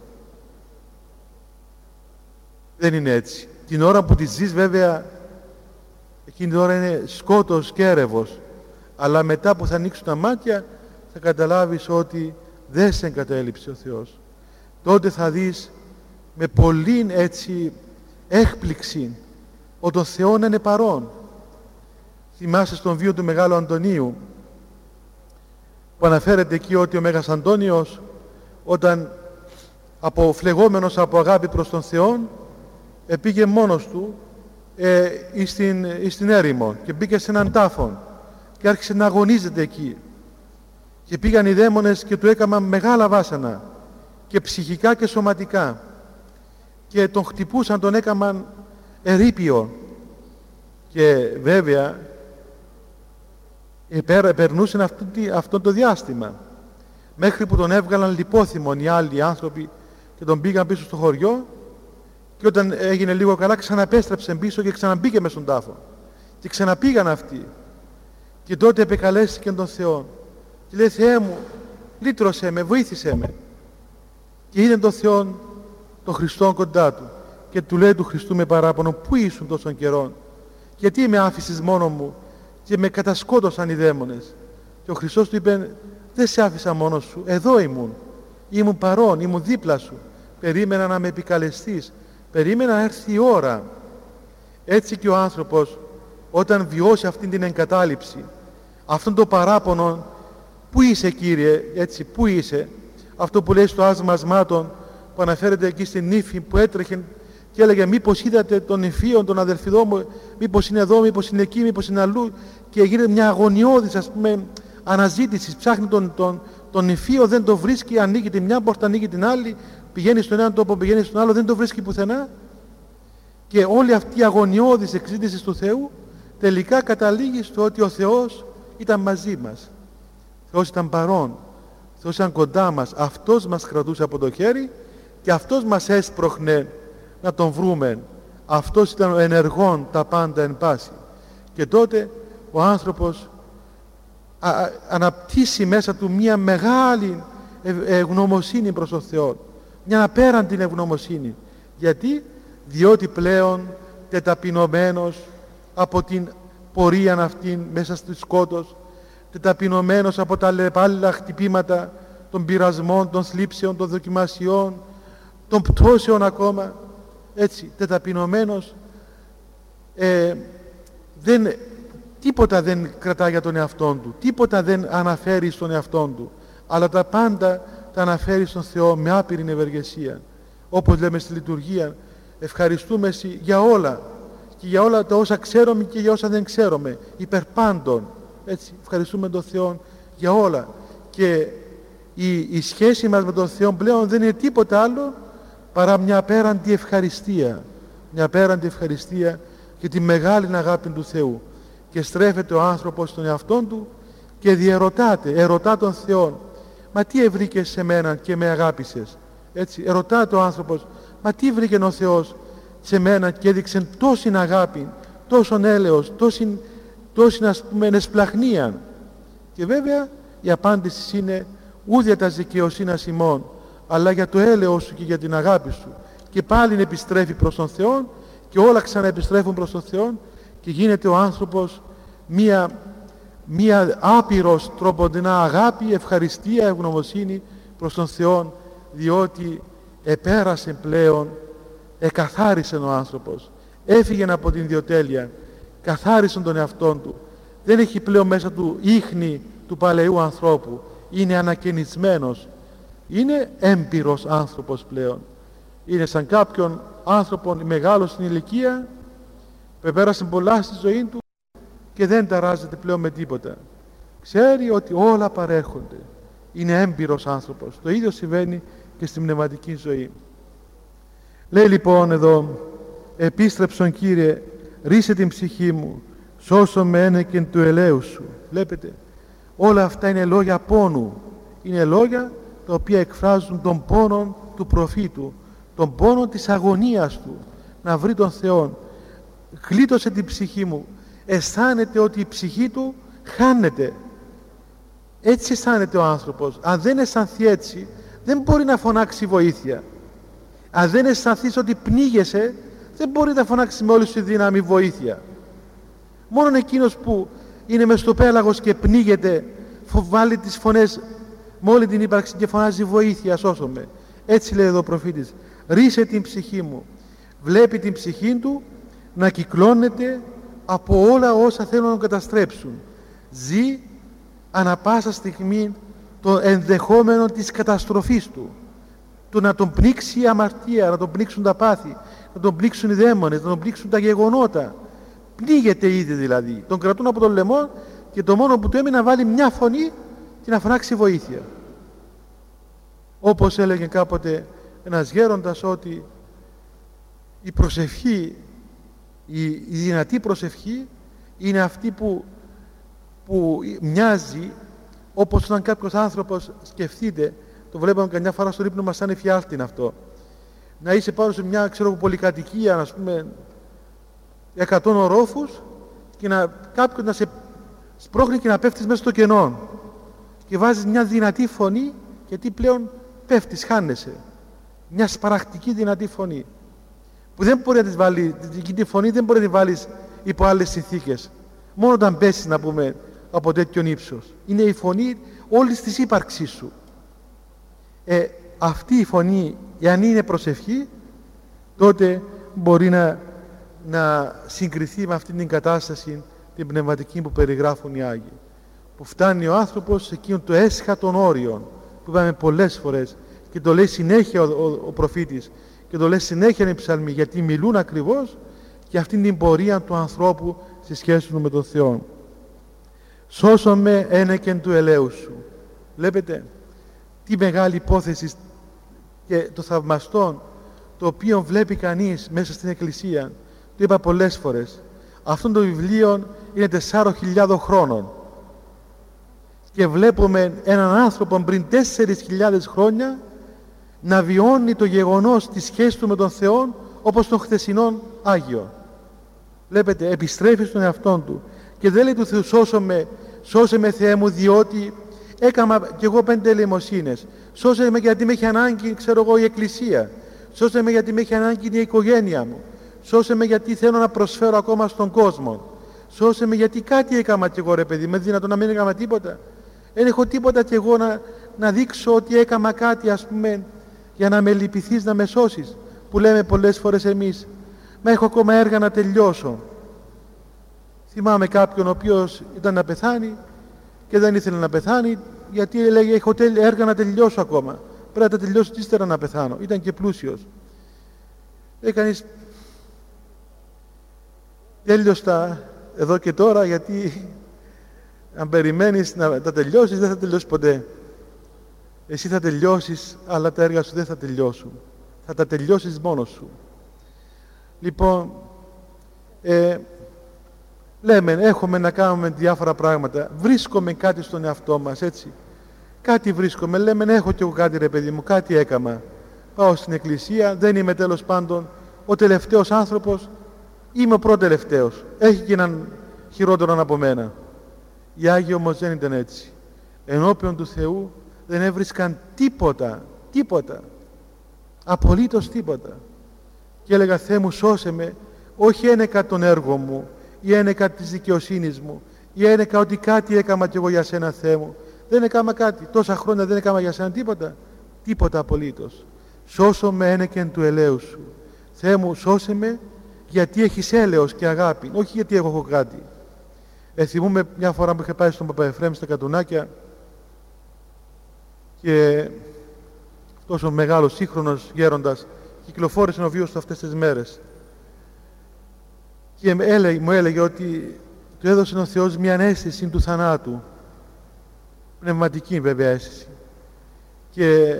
Δεν είναι έτσι. Την ώρα που τη ζεις βέβαια, εκείνη την ώρα είναι σκότος και έρευος, αλλά μετά που θα ανοίξουν τα μάτια θα καταλάβεις ότι δεν σε εγκατέλειψε ο Θεός. Τότε θα δεις με πολλήν έτσι έκπληξη ότι ο Θεός είναι παρόν. Θυμάσαι στον βίο του Μεγάλου Αντωνίου που αναφέρεται εκεί ότι ο Μέγας Αντώνιος, όταν αποφλεγόμενος από αγάπη προς τον Θεό, πήγε μόνος του ε, εις, την, εις την έρημο και μπήκε σε έναν τάφο και άρχισε να αγωνίζεται εκεί. Και πήγαν οι δαίμονες και του έκαναν μεγάλα βάσανα και ψυχικά και σωματικά και τον χτυπούσαν, τον έκαναν ερείπιο και βέβαια περνούσαν αυτό, αυτό το διάστημα μέχρι που τον έβγαλαν λιπόθυμον οι άλλοι άνθρωποι και τον πήγαν πίσω στο χωριό και όταν έγινε λίγο καλά ξαναπέστρεψε πίσω και ξαναμπήκε μες στον τάφο και ξαναπήγαν αυτοί και τότε επεκαλέστηκε τον Θεό και λέει Θεέ μου λύτρωσέ με, βοήθησέ με και είδε τον Θεό τον Χριστόν κοντά του και του λέει του Χριστού με παράπονο πού ήσουν τόσον καιρόν, γιατί με άφησες μόνο μου και με κατασκότωσαν οι δαίμονες. Και ο Χριστός του είπε δεν σε άφησα μόνος σου, εδώ ήμουν, ήμουν παρόν, ήμουν δίπλα σου, περίμενα να με επικαλεστείς, περίμενα να έρθει η ώρα. Έτσι και ο άνθρωπος όταν βιώσει αυτή την εγκατάλειψη, αυτόν το παράπονο, πού είσαι Κύριε, έτσι, πού είσαι, αυτό που λέει στο άσμα ασμάτων που αναφέρεται εκεί στην νύφη που έτρεχε και έλεγε μήπως είδατε τον νηφίον, τον αδελφιδό μου, μήπως είναι εδώ, μήπως είναι εκεί, μήπως είναι αλλού, και γίνεται μια αγωνιώδης ας πούμε αναζήτηση, ψάχνει τον, τον, τον νηφίο, δεν το βρίσκει, ανοίγει τη μια πόρτα, ανοίγει την άλλη, πηγαίνει στον έναν τόπο, πηγαίνει στον άλλο, δεν το βρίσκει πουθενά και όλη αυτή η αγωνιώδης εξήτηση του Θεού τελικά καταλήγει στο ότι ο Θεός ήταν μαζί μας, ο Θεός ήταν παρόν, ο Θεός ήταν κοντά μας, αυτός μας κρατούσε από το χέρι και αυτός μας έσπροχνε να τον βρούμε. Αυτός ήταν ο ενεργών τα πάντα εν πάση. Και τότε ο άνθρωπος α, α, αναπτύσσει μέσα του μια μεγάλη ευγνωμοσύνη προς τον Θεό. μια απέραντη ευγνωμοσύνη. Γιατί? Διότι πλέον τεταπεινωμένος από την πορεία αυτήν μέσα στο σκότος, τεταπεινωμένος από τα λεπάλληλα χτυπήματα των πειρασμών, των θλίψεων, των δοκιμασιών, των πτώσεων ακόμα, έτσι, τεταπεινωμένος, ε, δεν, τίποτα δεν κρατά για τον εαυτόν του, τίποτα δεν αναφέρει στον εαυτόν του, αλλά τα πάντα τα αναφέρει στον Θεό με άπειρη ευεργεσία. Όπως λέμε στη λειτουργία, ευχαριστούμε Εσύ για όλα, και για όλα τα όσα ξέρουμε και για όσα δεν ξέρουμε, υπερπάντων. Έτσι, ευχαριστούμε τον Θεό για όλα. Και η, η σχέση μας με τον Θεό πλέον δεν είναι τίποτα άλλο παρά μια απέραντη ευχαριστία. Μια απέραντη ευχαριστία για τη μεγάλη αγάπη του Θεού. Και στρέφεται ο άνθρωπος στον εαυτόν του και διερωτάται, ερωτά τον Θεό. Μα τι ευρήκες σε μένα και με αγάπησες? Έτσι, ερωτάται ο άνθρωπος, μα τι βρήκε ο Θεός σε μένα και έδειξε τόση αγάπη, τόσον έλεος, τόση, τόση ας πούμε εσπλαχνία? Και βέβαια η απάντηση είναι ούδια τα δικαιοσύνας ημών, αλλά για το έλεος σου και για την αγάπη σου. Και πάλι επιστρέφει προς τον Θεό και όλα ξαναεπιστρέφουν προς τον Θεό και γίνεται ο άνθρωπος μία, μία άπειρος τροποντινά αγάπη, ευχαριστία, ευγνωμοσύνη προς τον Θεό, διότι επέρασε πλέον, εκαθάρισε ο άνθρωπος, έφυγε από την ιδιοτέλεια, καθάρισε τον εαυτόν του, δεν έχει πλέον μέσα του ίχνη του παλαιού ανθρώπου, είναι ανακαινισμένος, είναι έμπειρος άνθρωπος πλέον. Είναι σαν κάποιον άνθρωπο μεγάλο στην ηλικία που πέρασε πολλά στη ζωή του και δεν ταράζεται πλέον με τίποτα. Ξέρει ότι όλα παρέχονται. Είναι έμπειρος άνθρωπος. Το ίδιο συμβαίνει και στην πνευματική ζωή. Λέει λοιπόν εδώ, επίστρεψον Κύριε, ρίσε την ψυχή μου, σώσω με ένεκεν του ελέου σου. Βλέπετε, όλα αυτά είναι λόγια πόνου. Είναι λόγια τα οποία εκφράζουν τον πόνο του προφήτου, τον πόνο της αγωνίας του, να βρει τον Θεό. Γλίτωσε την ψυχή μου. Αισθάνεται ότι η ψυχή του χάνεται. Έτσι αισθάνεται ο άνθρωπος. Αν δεν αισθανθεί έτσι, δεν μπορεί να φωνάξει βοήθεια. Αν δεν αισθανθείς ότι πνίγεσαι, δεν μπορεί να φωνάξει με όλη σου δύναμη βοήθεια. Μόνον εκείνος που είναι μες στο πέλαγος και πνίγεται, βάλει τις φωνές με όλη την ύπαρξη και φωνάζει βοήθεια, σώσω με. Έτσι λέει εδώ ο προφήτης, ρίσε την ψυχή μου. Βλέπει την ψυχή του να κυκλώνεται από όλα όσα θέλουν να τον καταστρέψουν. Ζει ανα πάσα στιγμή το ενδεχόμενο της καταστροφής του. Του να τον πνίξει η αμαρτία, να τον πνίξουν τα πάθη, να τον πνίξουν οι δαίμονες, να τον πνίξουν τα γεγονότα. Πνίγεται ήδη δηλαδή. Τον κρατούν από τον λαιμό και το μόνο που του έμεινε να βάλει μια φωνή και να φωνάξει βοήθεια. Όπως έλεγε κάποτε ένας γέροντας, ότι η προσευχή, η, η δυνατή προσευχή είναι αυτή που, που μοιάζει όπως όταν κάποιος άνθρωπος, σκεφτείτε, το βλέπαμε καμιά φορά στον ύπνο μας σαν εφιάλτην αυτό, να είσαι πάνω σε μια ξέρω, πολυκατοικία, ας πούμε εκατόν ορόφους και να, κάποιος να σε σπρώχνει και να πέφτεις μέσα στο κενό και βάζεις μια δυνατή φωνή, γιατί πλέον πέφτεις, χάνεσαι. Μια σπαραχτική δυνατή φωνή που δεν μπορεί να τη βάλει, τη φωνή δεν μπορεί να τη βάλεις υπό άλλες συνθήκες, μόνο όταν πέσεις, να πούμε, από τέτοιον ύψος. Είναι η φωνή όλης της ύπαρξής σου. Ε, αυτή η φωνή, εάν είναι προσευχή, τότε μπορεί να, να συγκριθεί με αυτήν την κατάσταση την πνευματική που περιγράφουν οι Άγιοι, που φτάνει ο άνθρωπος σε εκείνον το έσχατον όριον που είπαμε πολλές φορές και το λέει συνέχεια ο, ο, ο προφήτης και το λέει συνέχεια οι ψαλμοί, γιατί μιλούν ακριβώς για αυτήν την πορεία του ανθρώπου στη σχέση του με τον Θεό. Σώσον με ένεκεν του ελέου σου. Βλέπετε τι μεγάλη υπόθεση και το θαυμαστόν το οποίο βλέπει κανείς μέσα στην Εκκλησία. Το είπα πολλές φορές. Αυτό το βιβλίο είναι τεσσάρων χιλιάδων χρόνων και βλέπουμε έναν άνθρωπο πριν τέσσερις χιλιάδες χρόνια να βιώνει το γεγονός της σχέσης του με τον Θεό όπως τον χθεσινόν Άγιο. Βλέπετε, επιστρέφει στον εαυτόν του και δεν λέει του Θεού, σώσε με, σώσε με Θεέ μου, διότι έκαμα κι εγώ πέντε ελεημοσύνες. Σώσε με γιατί με έχει ανάγκη, ξέρω εγώ, η Εκκλησία. Σώσε με γιατί με έχει ανάγκη η οικογένεια μου. Σώσε με γιατί θέλω να προσφέρω ακόμα στον κόσμο. Σώσε με γιατί κάτι έκαμα κι εγώ, ρε παιδί, με δυνατόν να μην έκαμα τίποτα. Δεν έχω τίποτα κι εγώ να, να δείξω ότι έκαμα κάτι, ας πούμε, για να με λυπηθείς, να με σώσεις. Που λέμε πολλές φορές εμείς, μα έχω ακόμα έργα να τελειώσω. Θυμάμαι κάποιον ο οποίος ήταν να πεθάνει και δεν ήθελε να πεθάνει, γιατί έλεγε έχω έργα να τελειώσω ακόμα. Πρέπει να τα τελειώσω και ύστερα να πεθάνω. Ήταν και πλούσιος. Έκανες τέλειωστα εδώ και τώρα, γιατί αν περιμένεις να τα τελειώσεις δεν θα τελειώσεις ποτέ. Εσύ θα τελειώσεις, αλλά τα έργα σου δεν θα τελειώσουν. Θα τα τελειώσεις μόνος σου. Λοιπόν, ε, λέμε, έχουμε να κάνουμε διάφορα πράγματα. Βρίσκομαι κάτι στον εαυτό μας, έτσι. Κάτι βρίσκομαι. Λέμε, έχω κι εγώ κάτι, ρε παιδί μου, κάτι έκαμα. Πάω στην εκκλησία, δεν είμαι τέλος πάντων ο τελευταίος άνθρωπος, είμαι ο πρώτο-τελευταίος. Έχει και έναν χειρότερο από μένα. Οι Άγιοι όμως δεν ήταν έτσι. Ενώπιον του Θεού δεν έβρισκαν τίποτα, τίποτα. Απολύτως τίποτα. Και έλεγα, Θεέ μου, σώσε με, όχι ένεκα τον έργο μου, ή ένεκα της δικαιοσύνης μου, ή ένεκα ότι κάτι έκαμα κι εγώ για σένα, Θεέ μου. Δεν έκαμα κάτι. Τόσα χρόνια δεν έκαμα για σένα τίποτα. Τίποτα απολύτως. Σώσω με ένεκεν του ελέους σου. Θεέ μου, σώσε με γιατί έχεις έλεος και αγάπη, όχι γιατί εγώ έχω κάτι. Ε, θυμούμαι μια φορά που είχα πάει στον Παπαεφρέμ στα Κατουνάκια και αυτός ο μεγάλος σύγχρονος γέροντας κυκλοφόρησε ο βίος του αυτές τις μέρες και έλεγε, μου έλεγε ότι του έδωσε ο Θεός μια αίσθηση του θανάτου, πνευματική βέβαια αίσθηση, και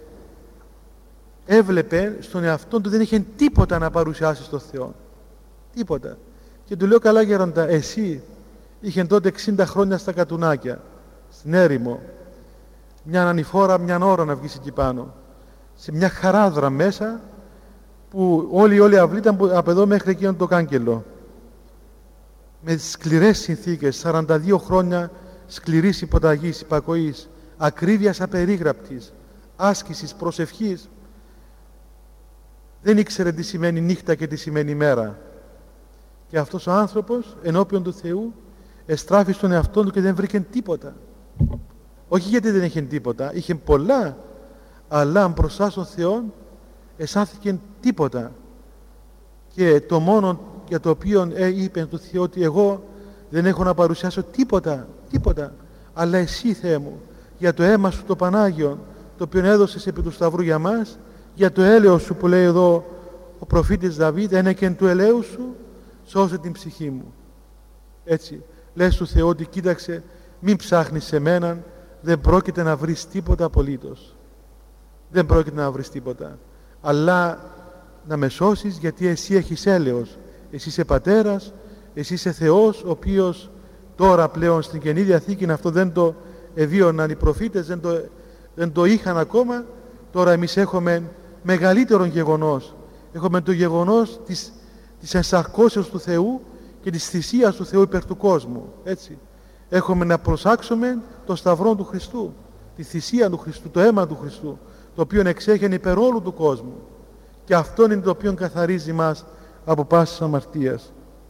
έβλεπε στον εαυτό του δεν είχε τίποτα να παρουσιάσει στο Θεό, τίποτα. Και του λέω, καλά γέροντα, εσύ είχε τότε εξήντα χρόνια στα Κατουνάκια, στην έρημο, μια ανηφόρα, μια ώρα να βγεις εκεί πάνω, σε μια χαράδρα μέσα, που όλη, όλη η αυλή ήταν από εδώ μέχρι εκείνο το κάγκελο, με σκληρές συνθήκες, σαράντα δύο χρόνια σκληρής υποταγής, υπακοής, ακρίβειας απερίγραπτης, άσκησης, προσευχής. Δεν ήξερε τι σημαίνει νύχτα και τι σημαίνει μέρα. Και αυτός ο άνθρωπος ενώπιον του Θεού εστράφει στον εαυτό του και δεν βρήκε τίποτα. Όχι γιατί δεν είχε τίποτα, είχε πολλά, αλλά μπροστά στον Θεό αισθάνθηκε τίποτα. Και το μόνο για το οποίο ε, είπε του Θεού ότι εγώ δεν έχω να παρουσιάσω τίποτα, τίποτα, αλλά εσύ, Θεέ μου, για το αίμα σου το Πανάγιο, το οποίο έδωσες επί του Σταυρού για μας, για το έλεος σου που λέει εδώ ο προφήτης Δαβίδ, ένεκεν του ελέου σου, σώσε την ψυχή μου. Έτσι, λες του Θεού ότι κοίταξε, μην ψάχνεις σε μέναν, δεν πρόκειται να βρεις τίποτα απολύτως. Δεν πρόκειται να βρεις τίποτα. Αλλά να με σώσεις γιατί εσύ έχεις έλεος. Εσύ είσαι πατέρας, εσύ είσαι Θεός, ο οποίος τώρα πλέον στην Καινή Διαθήκη αυτό δεν το εβίωναν οι προφήτες, δεν το, δεν το είχαν ακόμα. Τώρα εμείς έχουμε μεγαλύτερο γεγονός. Έχουμε το γεγονός της, της ενσαρκώσεως του Θεού και της θυσίας του Θεού υπέρ του κόσμου. Έτσι. Έχουμε να προσάξουμε το σταυρό του Χριστού, τη θυσία του Χριστού, το αίμα του Χριστού, το οποίο εξέχει υπέρ όλου του κόσμου. Και αυτό είναι το οποίο καθαρίζει μας από πάσης αμαρτίας.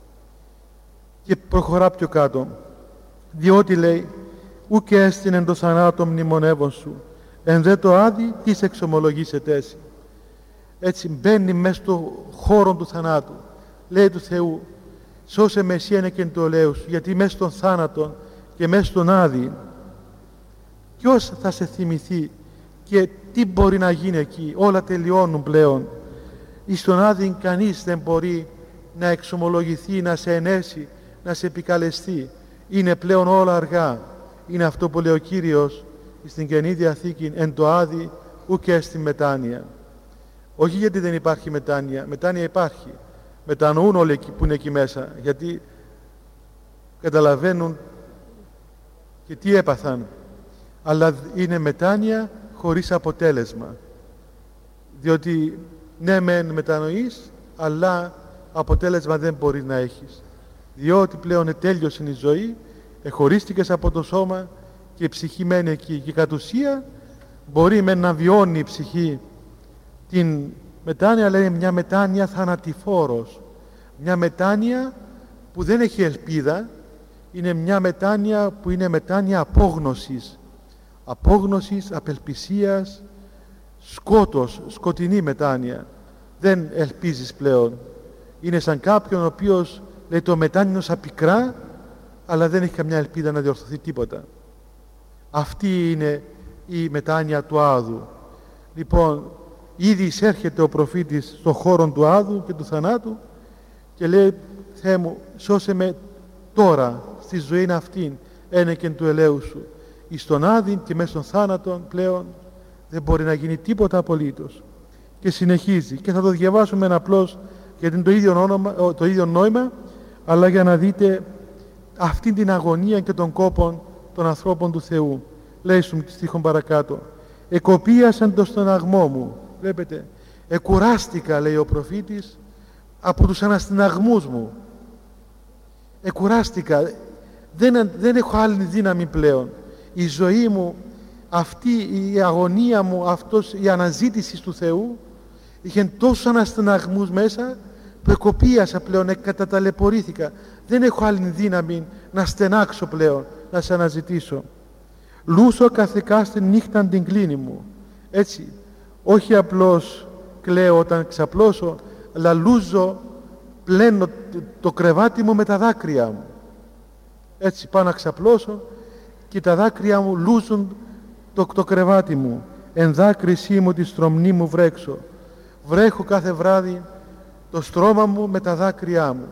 Και προχωρά πιο κάτω. Διότι λέει, ουκ έστεινεν το θανάτο μνημονεύων σου, εν δε το άδει της εξομολογήσετε εσύ. Έτσι μπαίνει μέσα στο χώρο του θανάτου. Λέει του Θεού, σώσε με εσύ ένεκεν του ελέου σου, γιατί μέσα στον θάνατο και μέσα στον άδει ποιος θα σε θυμηθεί και τι μπορεί να γίνει εκεί. Όλα τελειώνουν πλέον. Εις τον άδειν κανείς δεν μπορεί να εξομολογηθεί, να σε ενέσει, να σε επικαλεστεί. Είναι πλέον όλα αργά. Είναι αυτό που λέει ο Κύριος στην Καινή Διαθήκη, εν το άδει ουκ έστι μετάνοια. Όχι γιατί δεν υπάρχει μετάνοια, μετάνοια υπάρχει. Μετανοούν όλοι που είναι εκεί μέσα, γιατί καταλαβαίνουν και τι έπαθαν. Αλλά είναι μετάνοια χωρίς αποτέλεσμα. Διότι ναι μεν μετανοείς, αλλά αποτέλεσμα δεν μπορεί να έχεις. Διότι πλέον τέλειωσε η ζωή, εχωρίστηκες από το σώμα και η ψυχή μένει εκεί. Και κατ' ουσία μπορεί με να βιώνει η ψυχή την μετάνοια, αλλά είναι μια μετάνοια θανατηφόρος. Μια μετάνοια που δεν έχει ελπίδα, είναι μια μετάνοια που είναι μετάνοια απόγνωσης. Απόγνωσης, απελπισίας, σκότος, σκοτεινή μετάνοια. Δεν ελπίζεις πλέον. Είναι σαν κάποιον ο οποίος λέει το μετάνιο σαν πικρά, αλλά δεν έχει καμιά ελπίδα να διορθωθεί τίποτα. Αυτή είναι η μετάνοια του άδου. Λοιπόν, ήδη εισέρχεται ο προφήτης στον χώρο του άδου και του θανάτου και λέει, Θεέ μου, σώσε με τώρα στη ζωή αυτήν, ένεκεν του ελέου σου. Εις τον άδειν και μέσα στον θάνατον πλέον δεν μπορεί να γίνει τίποτα απολύτως. Και συνεχίζει, και θα το διαβάσουμε απλώς γιατί είναι το ίδιο, όνομα, το ίδιο νόημα, αλλά για να δείτε αυτή την αγωνία και των κόπων των ανθρώπων του Θεού. Λέει στον στίχο παρακάτω, εκοπίασαν το στεναγμό μου. Βλέπετε, εκουράστηκα, λέει ο προφήτης, από τους αναστηναγμούς μου. Εκουράστηκα, δεν, δεν έχω άλλη δύναμη πλέον. Η ζωή μου, αυτή η αγωνία μου, αυτός, η αναζήτηση του Θεού, είχε τόσους αναστηναγμούς μέσα που εκοπίασα πλέον, εκαταταλαιπωρήθηκα. Δεν έχω άλλη δύναμη να στενάξω πλέον, να σε αναζητήσω. Λούσω καθεκάστη νύχταν την κλίνη μου. Έτσι, όχι απλώς κλαίω όταν ξαπλώσω, αλλά λούζω, πλένω το κρεβάτι μου με τα δάκρυα μου. Έτσι πάω να ξαπλώσω και τα δάκρυα μου λούζουν το, το κρεβάτι μου. Εν δάκρυσή μου τη στρομνή μου βρέξω. Βρέχω κάθε βράδυ το στρώμα μου με τα δάκρυά μου.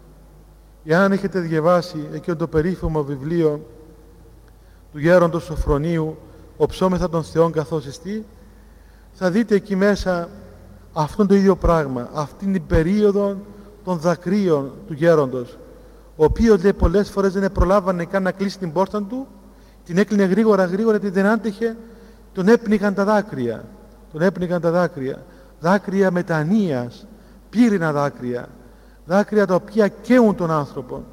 Εάν έχετε διαβάσει εκείνο το περίφημο βιβλίο του γέροντος Σοφρονίου, «Ο ψώμεθα των Θεών καθώς εστί», θα δείτε εκεί μέσα αυτόν το ίδιο πράγμα, αυτήν την περίοδο των δακρύων του γέροντος, ο οποίος λέει, πολλές φορές δεν προλάβανε καν να κλείσει την πόρτα του, την έκλεινε γρήγορα γρήγορα γιατί δεν άντεχε, τον έπνιγαν τα δάκρυα, τον έπνιγαν τα δάκρυα, δάκρυα μετανοίας, πύρινα δάκρυα, δάκρυα τα οποία καίουν τον άνθρωπο,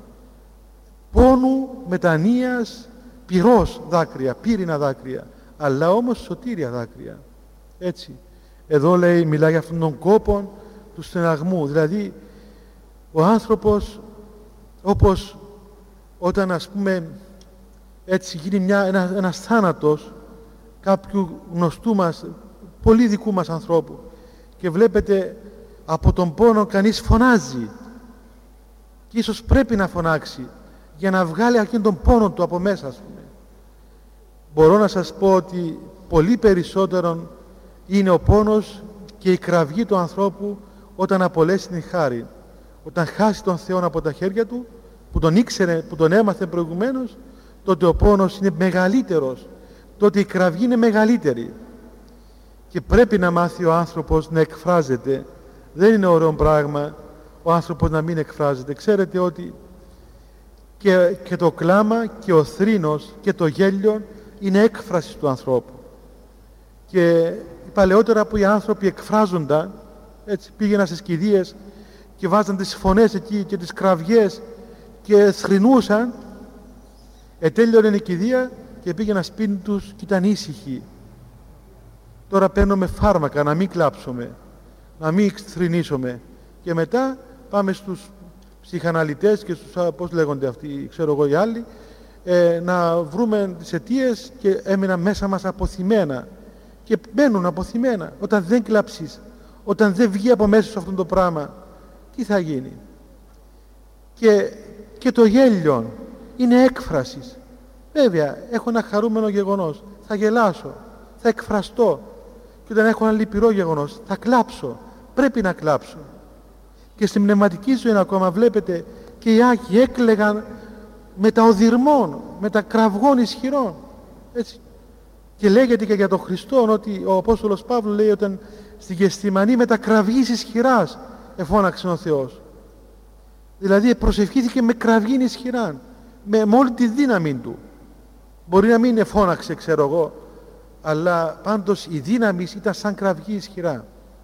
πόνου, μετανοίας, πυρός δάκρυα, πύρινα δάκρυα, αλλά όμως σωτήρια δάκρυα. Έτσι, εδώ λέει, μιλάει για αυτόν τον κόπο του στεναγμού, δηλαδή ο άνθρωπος, όπως όταν ας πούμε έτσι γίνει μια, ένα, ένας θάνατος κάποιου γνωστού μας, πολύ δικού μας ανθρώπου, και βλέπετε από τον πόνο κανείς φωνάζει και ίσως πρέπει να φωνάξει για να βγάλει αυτόν τον πόνο του από μέσα, ας πούμε. Μπορώ να σας πω ότι πολύ περισσότερον είναι ο πόνος και η κραυγή του ανθρώπου όταν απολέσει την χάρη, όταν χάσει τον Θεό από τα χέρια του, που τον ήξερε, που τον έμαθε προηγουμένως, τότε ο πόνος είναι μεγαλύτερος, τότε η κραυγή είναι μεγαλύτερη. Και πρέπει να μάθει ο άνθρωπος να εκφράζεται. Δεν είναι ωραίο πράγμα ο άνθρωπος να μην εκφράζεται. Ξέρετε ότι και, και το κλάμα και ο θρήνος και το γέλιο είναι έκφραση του ανθρώπου. Και παλαιότερα που οι άνθρωποι εκφράζονταν, έτσι πήγαιναν στις κηδείες και βάζαν τις φωνές εκεί και τις κραυγές και θρηνούσαν, ετέλειωνε η κηδεία και πήγαιναν σπίτι τους και ήταν ήσυχοι. Τώρα παίρνουμε φάρμακα να μην κλάψουμε, να μην θρηνήσουμε, και μετά πάμε στους ψυχαναλυτές και στους, πώς λέγονται αυτοί, ξέρω εγώ οι άλλοι, ε, να βρούμε τις αιτίες, και έμειναν μέσα μας αποθυμένα και μένουν αποθυμένα. Όταν δεν κλάψεις, όταν δεν βγει από μέσα σου αυτό το πράγμα, τι θα γίνει? Και, και το γέλιο είναι έκφραση. Βέβαια, έχω ένα χαρούμενο γεγονός, θα γελάσω, θα εκφραστώ, και όταν έχω ένα λυπηρό γεγονός θα κλάψω, πρέπει να κλάψω. Και στην πνευματική ζωή ακόμα βλέπετε και οι Άγιοι έκλαιγαν με τα οδυρμών, με τα κραυγών ισχυρών, έτσι. Και λέγεται και για τον Χριστό ότι ο Απόστολος Παύλος λέει όταν στη Γεστημανή με τα κραυγής ισχυράς εφώναξε ο Θεός. Δηλαδή προσευχήθηκε με κραυγή ισχυρά, με, με όλη τη δύναμη του. Μπορεί να μην εφώναξε, ξέρω εγώ, αλλά πάντως η δύναμη ήταν σαν κραυγή ισχυρά.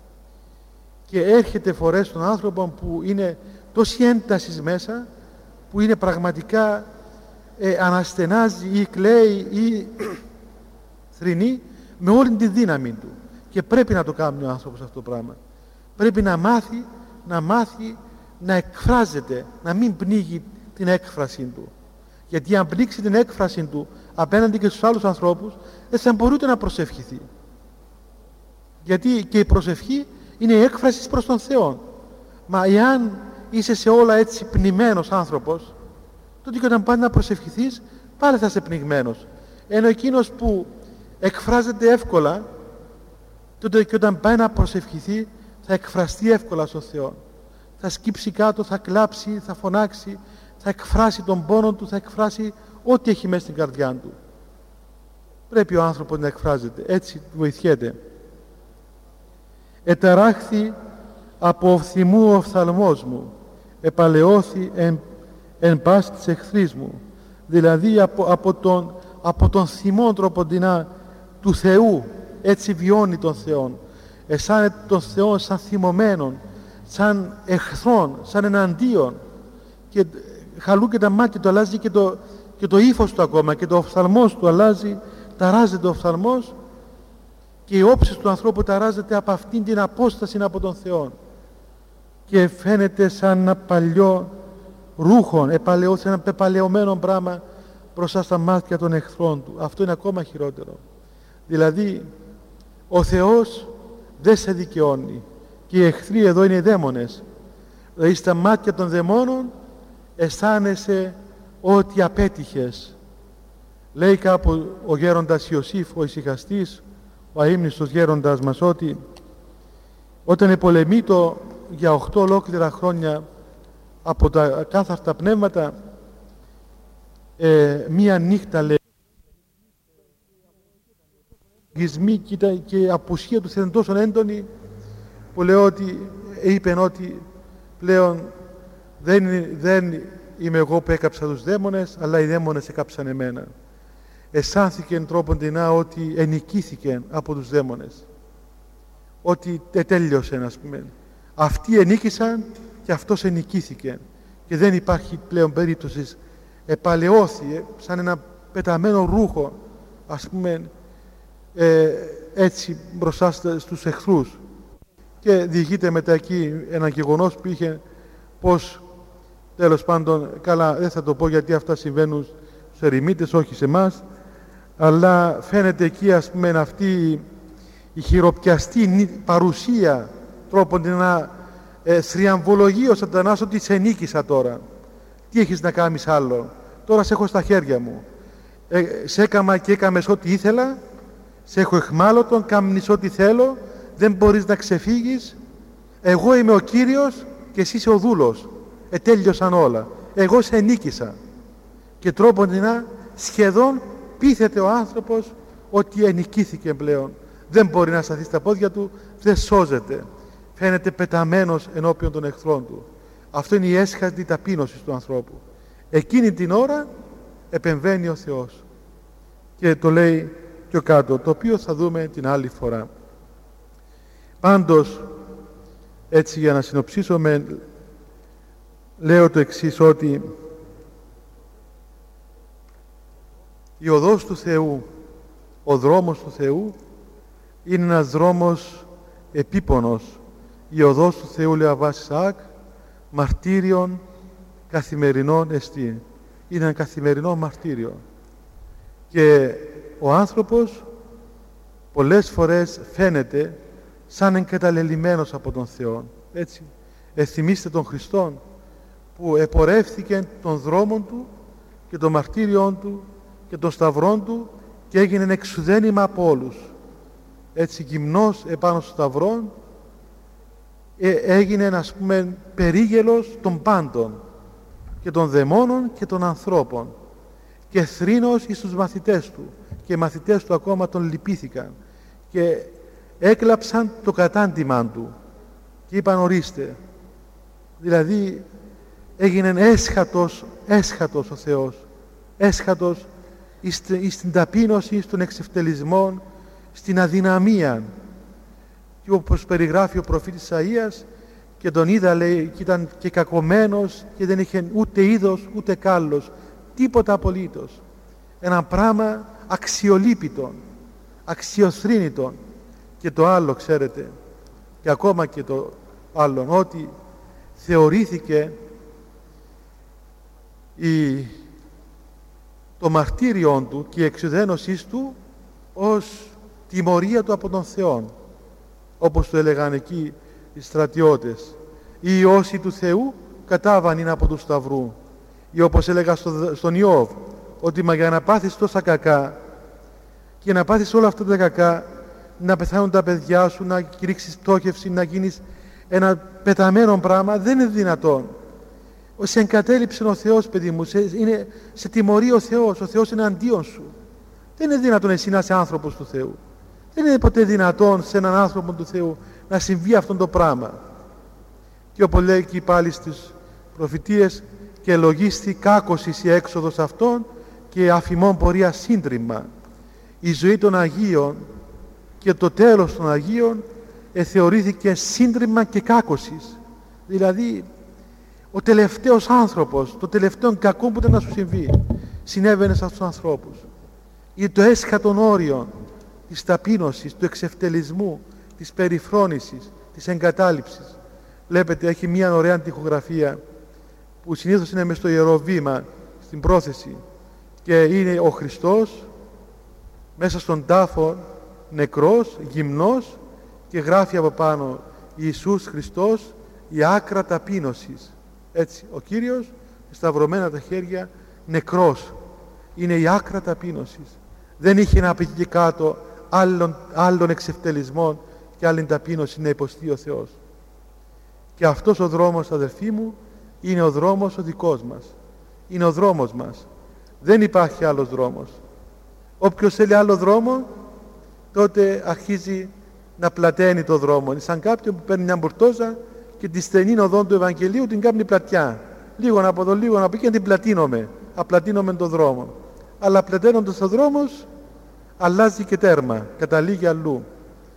Και έρχεται φορές των άνθρωπων που είναι τόση ένταση μέσα, που είναι πραγματικά ε, αναστενάζει ή κλαίει ή θρηνεί με όλη τη δύναμη του. Και πρέπει να το κάνει ο άνθρωπος αυτό το πράγμα. Πρέπει να μάθει, να μάθει να εκφράζεται, να μην πνίγει την έκφραση του. Γιατί αν πνίξει την έκφραση του απέναντι και στους άλλους ανθρώπους, δεν θα μπορούσε να προσευχηθεί. Γιατί και η προσευχή είναι η έκφραση προς τον Θεό. Μα εάν είσαι σε όλα έτσι πνιγμένος άνθρωπος, τότε και όταν πας να προσευχηθείς, πάλι θα είσαι πνιγμένος. Ενώ εκείνος που εκφράζεται εύκολα, τότε και όταν πάει να προσευχηθεί, θα εκφραστεί εύκολα στον Θεό. Θα σκύψει κάτω, θα κλάψει, θα φωνάξει, θα εκφράσει τον πόνο του, θα εκφράσει ό,τι έχει μέσα στην καρδιά του. Πρέπει ο άνθρωπος να εκφράζεται, έτσι βοηθιέται. Εταράχθη από οφθημού ο οφθαλμός μου, επαλαιώθη εν, εν πάση της εχθρής μου. Δηλαδή από, από, τον, από τον θυμό τροποντινά του Θεού, έτσι βιώνει τον Θεό. Αισθάνεται τον Θεό σαν θυμωμένον, σαν εχθρόν, σαν εναντίον. Και χαλού και τα μάτια του αλλάζει και το, και το ύφος του ακόμα, και το οφθαλμός του αλλάζει, ταράζεται ο οφθαλμός, και η όψη του ανθρώπου ταράζεται από αυτήν την απόσταση από τον Θεό. Και φαίνεται σαν ένα παλιό ρούχο, επαλαιώ, σαν ένα πεπαλαιωμένο πράγμα μπροστά στα μάτια των εχθρών του. Αυτό είναι ακόμα χειρότερο. Δηλαδή, ο Θεός δεν σε δικαιώνει. Και οι εχθροί εδώ είναι οι δαίμονες. Δηλαδή, στα μάτια των δαιμόνων αισθάνεσαι ότι απέτυχες. Λέει κάπου ο γέροντας Ιωσήφ, ο ησυχαστής, ο αείμνηστος γέροντας μας, ότι όταν επολεμείτο για οχτώ ολόκληρα χρόνια από τα κάθαρτα πνεύματα, ε, μία νύχτα, λέει, και, και η απουσία του ήταν τόσο έντονη, που λέω ότι είπεν ότι πλέον δεν, δεν είμαι εγώ που έκαψα τους δαίμονες, αλλά οι δαίμονες έκαψαν εμένα. Αισθάνθηκε τρόποντινά ότι ενικήθηκε από τους δαίμονες, ότι τέλειωσε, ας πούμε. Αυτοί ενίκησαν και αυτός ενικήθηκε, και δεν υπάρχει πλέον περίπτωση. Επαλαιώθη σαν ένα πεταμένο ρούχο, ας πούμε, ε, έτσι μπροστά στους εχθρούς. Και διηγείται μετά εκεί ένα γεγονός που είχε, πως τέλος πάντων, καλά δεν θα το πω γιατί αυτά συμβαίνουν στους ερημίτες, όχι σε εμάς, αλλά φαίνεται εκεί, ας πούμε, αυτή η χειροπιαστή παρουσία, τρόπον να ε, θριαμβολογεί ο σατανάς ότι σε νίκησα τώρα. Τι έχεις να κάνεις άλλο? Τώρα σε έχω στα χέρια μου. Ε, σε έκαμα και έκαμες ό,τι ήθελα, σε έχω εχμάλωτον, κάμνεις ό,τι θέλω, δεν μπορείς να ξεφύγεις. Εγώ είμαι ο Κύριος και εσύ είσαι ο δούλος. Ε, τέλειωσαν όλα. Εγώ σε νίκησα. Και τρόπον να σχεδόν πείθεται ο άνθρωπος ότι ενικήθηκε πλέον. Δεν μπορεί να σταθεί στα πόδια του, δεν σώζεται. Φαίνεται πεταμένος ενώπιον των εχθρών του. Αυτό είναι η έσχατη ταπείνωση του ανθρώπου. Εκείνη την ώρα επεμβαίνει ο Θεός. Και το λέει πιο κάτω, το οποίο θα δούμε την άλλη φορά. Πάντως, έτσι για να συνοψίσουμε, λέω το εξής, ότι η οδός του Θεού, ο δρόμος του Θεού, είναι ένας δρόμος επίπονος. Η οδός του Θεού, λέει ο Αββάς Ισαάκ, μαρτύριον καθημερινών εστί. Είναι ένα καθημερινό μαρτύριο. Και ο άνθρωπος πολλές φορές φαίνεται σαν εγκαταλελειμμένος από τον Θεό. Έτσι, εθυμίστε τον Χριστόν που επορεύθηκε τον δρόμο του και τον μαρτύριον του και τον σταυρόν του και έγινε εξουδένημα από όλους. Έτσι, γυμνός επάνω στο σταυρόν, ε, έγινε, ας πούμε, περίγελος των πάντων, και των δαιμόνων και των ανθρώπων, και θρήνος εις τους μαθητές του, και οι μαθητές του ακόμα τον λυπήθηκαν και έκλαψαν το κατάντημά του και είπαν ορίστε. Δηλαδή έγινε έσχατος, έσχατος ο Θεός, έσχατος εις την ταπείνωση, στον εξευτελισμό, στην αδυναμία. Και όπως περιγράφει ο προφήτης Ισαΐας, και τον είδα, λέει, και ήταν και κακωμένος και δεν είχε ούτε είδος ούτε κάλος, τίποτα απολύτως. Ένα πράγμα αξιολύπητο, αξιοθρήνητο. Και το άλλο, ξέρετε, και ακόμα και το άλλο, ότι θεωρήθηκε η, το μαρτύριον του και η εξουδένωσής του ως τιμωρία του από τον Θεό, όπως το έλεγαν εκεί οι στρατιώτες. Οι Υιώσοι του Θεού κατάβανην από του σταυρού, ή όπως έλεγα στο, στον Ιώβ, ότι μα για να πάθεις τόσα κακά και να πάθεις όλα αυτά τα κακά, να πεθάνουν τα παιδιά σου, να κηρύξεις πτώχευση, να γίνεις ένα πεταμένο πράγμα, δεν είναι δυνατόν. Σε εγκατέλειψε ο Θεός, παιδί μου, σε, είναι, σε τιμωρεί ο Θεός, ο Θεός είναι αντίον σου. Δεν είναι δυνατόν εσύ να είσαι άνθρωπος του Θεού. Δεν είναι ποτέ δυνατόν σε έναν άνθρωπο του Θεού να συμβεί αυτό το πράγμα. Και όπως λέει εκεί πάλι στις προφητείες, και λογίστη κάκωσης η έξοδος αυτών και αφημών πορεία σύντριμα. Η ζωή των Αγίων και το τέλος των Αγίων εθεωρήθηκε σύντριμα και κάκωσης. Δηλαδή ο τελευταίος άνθρωπος, το τελευταίο κακό που ήταν να σου συμβεί, συνέβαινε σε αυτούς τους ανθρώπους. Ή το έσχατον όριο της ταπείνωσης, του εξευτελισμού, της περιφρόνησης, της εγκατάλειψης. Βλέπετε, έχει μια ωραία τοιχογραφία που συνήθως είναι μες στο Ιερό Βήμα, στην πρόθεση, και είναι ο Χριστός μέσα στον τάφο, νεκρός, γυμνός, και γράφει από πάνω Ιησούς Χριστός, η άκρα ταπείνωσης. Έτσι, ο Κύριος, σταυρωμένα τα χέρια, νεκρός. Είναι η άκρα ταπείνωσης. Δεν είχε να πει και κάτω άλλων, άλλων εξευτελισμών και άλλη ταπείνωση να υποστεί ο Θεός. Και αυτός ο δρόμος, αδελφοί μου, είναι ο δρόμος ο δικός μας. Είναι ο δρόμος μας. Δεν υπάρχει άλλος δρόμος. Όποιος θέλει άλλο δρόμο, τότε αρχίζει να πλαταίνει το δρόμο. Είναι σαν κάποιον που παίρνει μια μπουρτόζα και τη στενή οδόν του Ευαγγελίου την κάνει πλατιά. Λίγο από εδώ, λίγο από εκεί, και την πλατείνομαι. Απλατείνομαι τον δρόμο. Αλλά πλαταίνοντας ο δρόμος, αλλάζει και τέρμα, καταλήγει αλλού.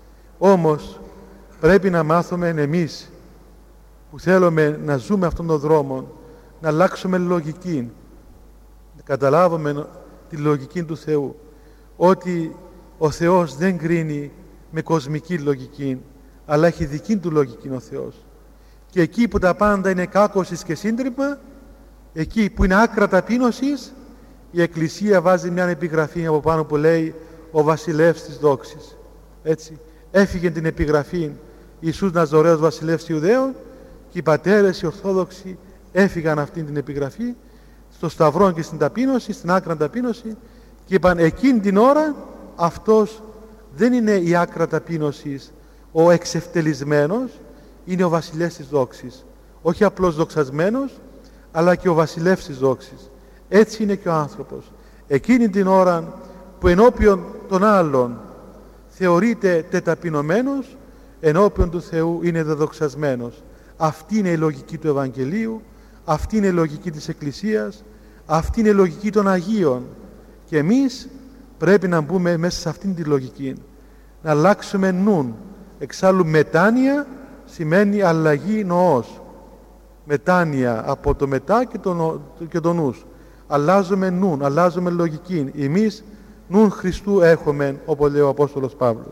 Όμως πρέπει να μάθουμε εμείς που θέλουμε να ζούμε αυτόν τον δρόμο, να αλλάξουμε λογική, να καταλάβουμε τη λογική του Θεού, ότι ο Θεός δεν κρίνει με κοσμική λογική, αλλά έχει δική του λογική ο Θεός. Και εκεί που τα πάντα είναι κάκωσης και σύντριμα, εκεί που είναι άκρα ταπείνωσης, η Εκκλησία βάζει μια επιγραφή από πάνω που λέει «Ο βασιλεύς της δόξης». Έτσι, έφυγε την επιγραφή Ιησούς Ναζωραίος βασιλεύς Ιουδαίων, και οι πατέρες οι Ορθόδοξοι έφυγαν αυτήν την επιγραφή στο σταυρό και στην ταπείνωση, στην άκρα ταπείνωση, και είπαν εκείνη την ώρα αυτός δεν είναι η άκρα ταπείνωσης, ο εξευτελισμένος, είναι ο βασιλεύς της δόξης. Όχι απλώς δοξασμένος, αλλά και ο βασιλεύς της δόξης. Έτσι είναι και ο άνθρωπος. Εκείνη την ώρα που ενώπιον των άλλων θεωρείται τεταπεινωμένος, ενώπιον του Θεού είναι δεδοξασμένος. Αυτή είναι η λογική του Ευαγγελίου, αυτή είναι η λογική της Εκκλησίας, αυτή είναι η λογική των Αγίων. Και εμείς πρέπει να μπούμε μέσα σε αυτήν τη λογική, να αλλάξουμε νουν. Εξάλλου μετάνοια σημαίνει αλλαγή νοός. Μετάνοια από το μετά και το, και το νους. Αλλάζουμε νουν, αλλάζουμε λογική. Εμείς νουν Χριστού έχουμε, όπως λέει ο Απόστολος Παύλος.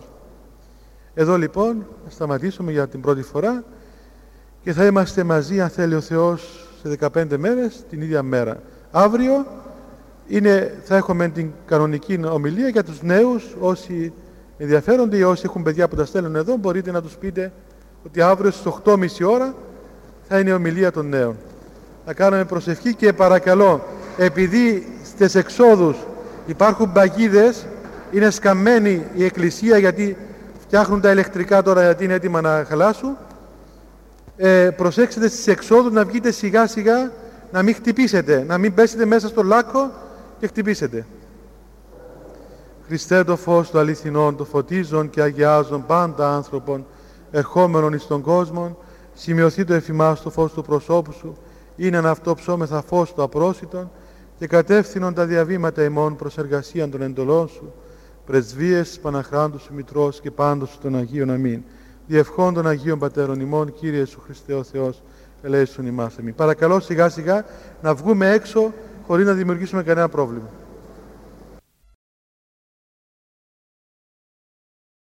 Εδώ λοιπόν θα σταματήσουμε για την πρώτη φορά και θα είμαστε μαζί, αν θέλει ο Θεός, σε δεκαπέντε μέρες την ίδια μέρα. Αύριο είναι, θα έχουμε την κανονική ομιλία για τους νέους. Όσοι ενδιαφέρονται ή όσοι έχουν παιδιά που τα στέλνουν εδώ, μπορείτε να τους πείτε ότι αύριο στις οκτώ και μισή ώρα θα είναι η ομιλία των νέων. Θα κάνουμε προσευχή και παρακαλώ, επειδή στις εξόδους υπάρχουν παγίδες, είναι σκαμμένη η Εκκλησία γιατί φτιάχνουν τα ηλεκτρικά τώρα γιατί είναι έτοιμα να χαλάσουν. Ε, προσέξτε στις εξόδους να βγείτε σιγά σιγά, να μην χτυπήσετε, να μην πέσετε μέσα στο λάκκο και χτυπήσετε. Χριστέ, το φως του αληθινών, το φωτίζον και αγιάζον πάντα άνθρωπον ερχόμενον εις τον κόσμο, σημειωθεί το εφημάς το φως του προσώπου σου, είναι αν αυτό ψώμεθα φως του απρόσιτον και κατεύθυνον τα διαβήματα ημών προς εργασίαν των εντολών σου, πρεσβείες Παναχράντου σου Μητρός και πάντως σου των Αγίων. Αμήν. Διευχών των Αγίων Πατέρων ημών, Κύριε Σου Χριστέ ο Θεός, ελέησον ημάς. Αμήν. Παρακαλώ σιγά σιγά να βγούμε έξω χωρίς να δημιουργήσουμε κανένα πρόβλημα.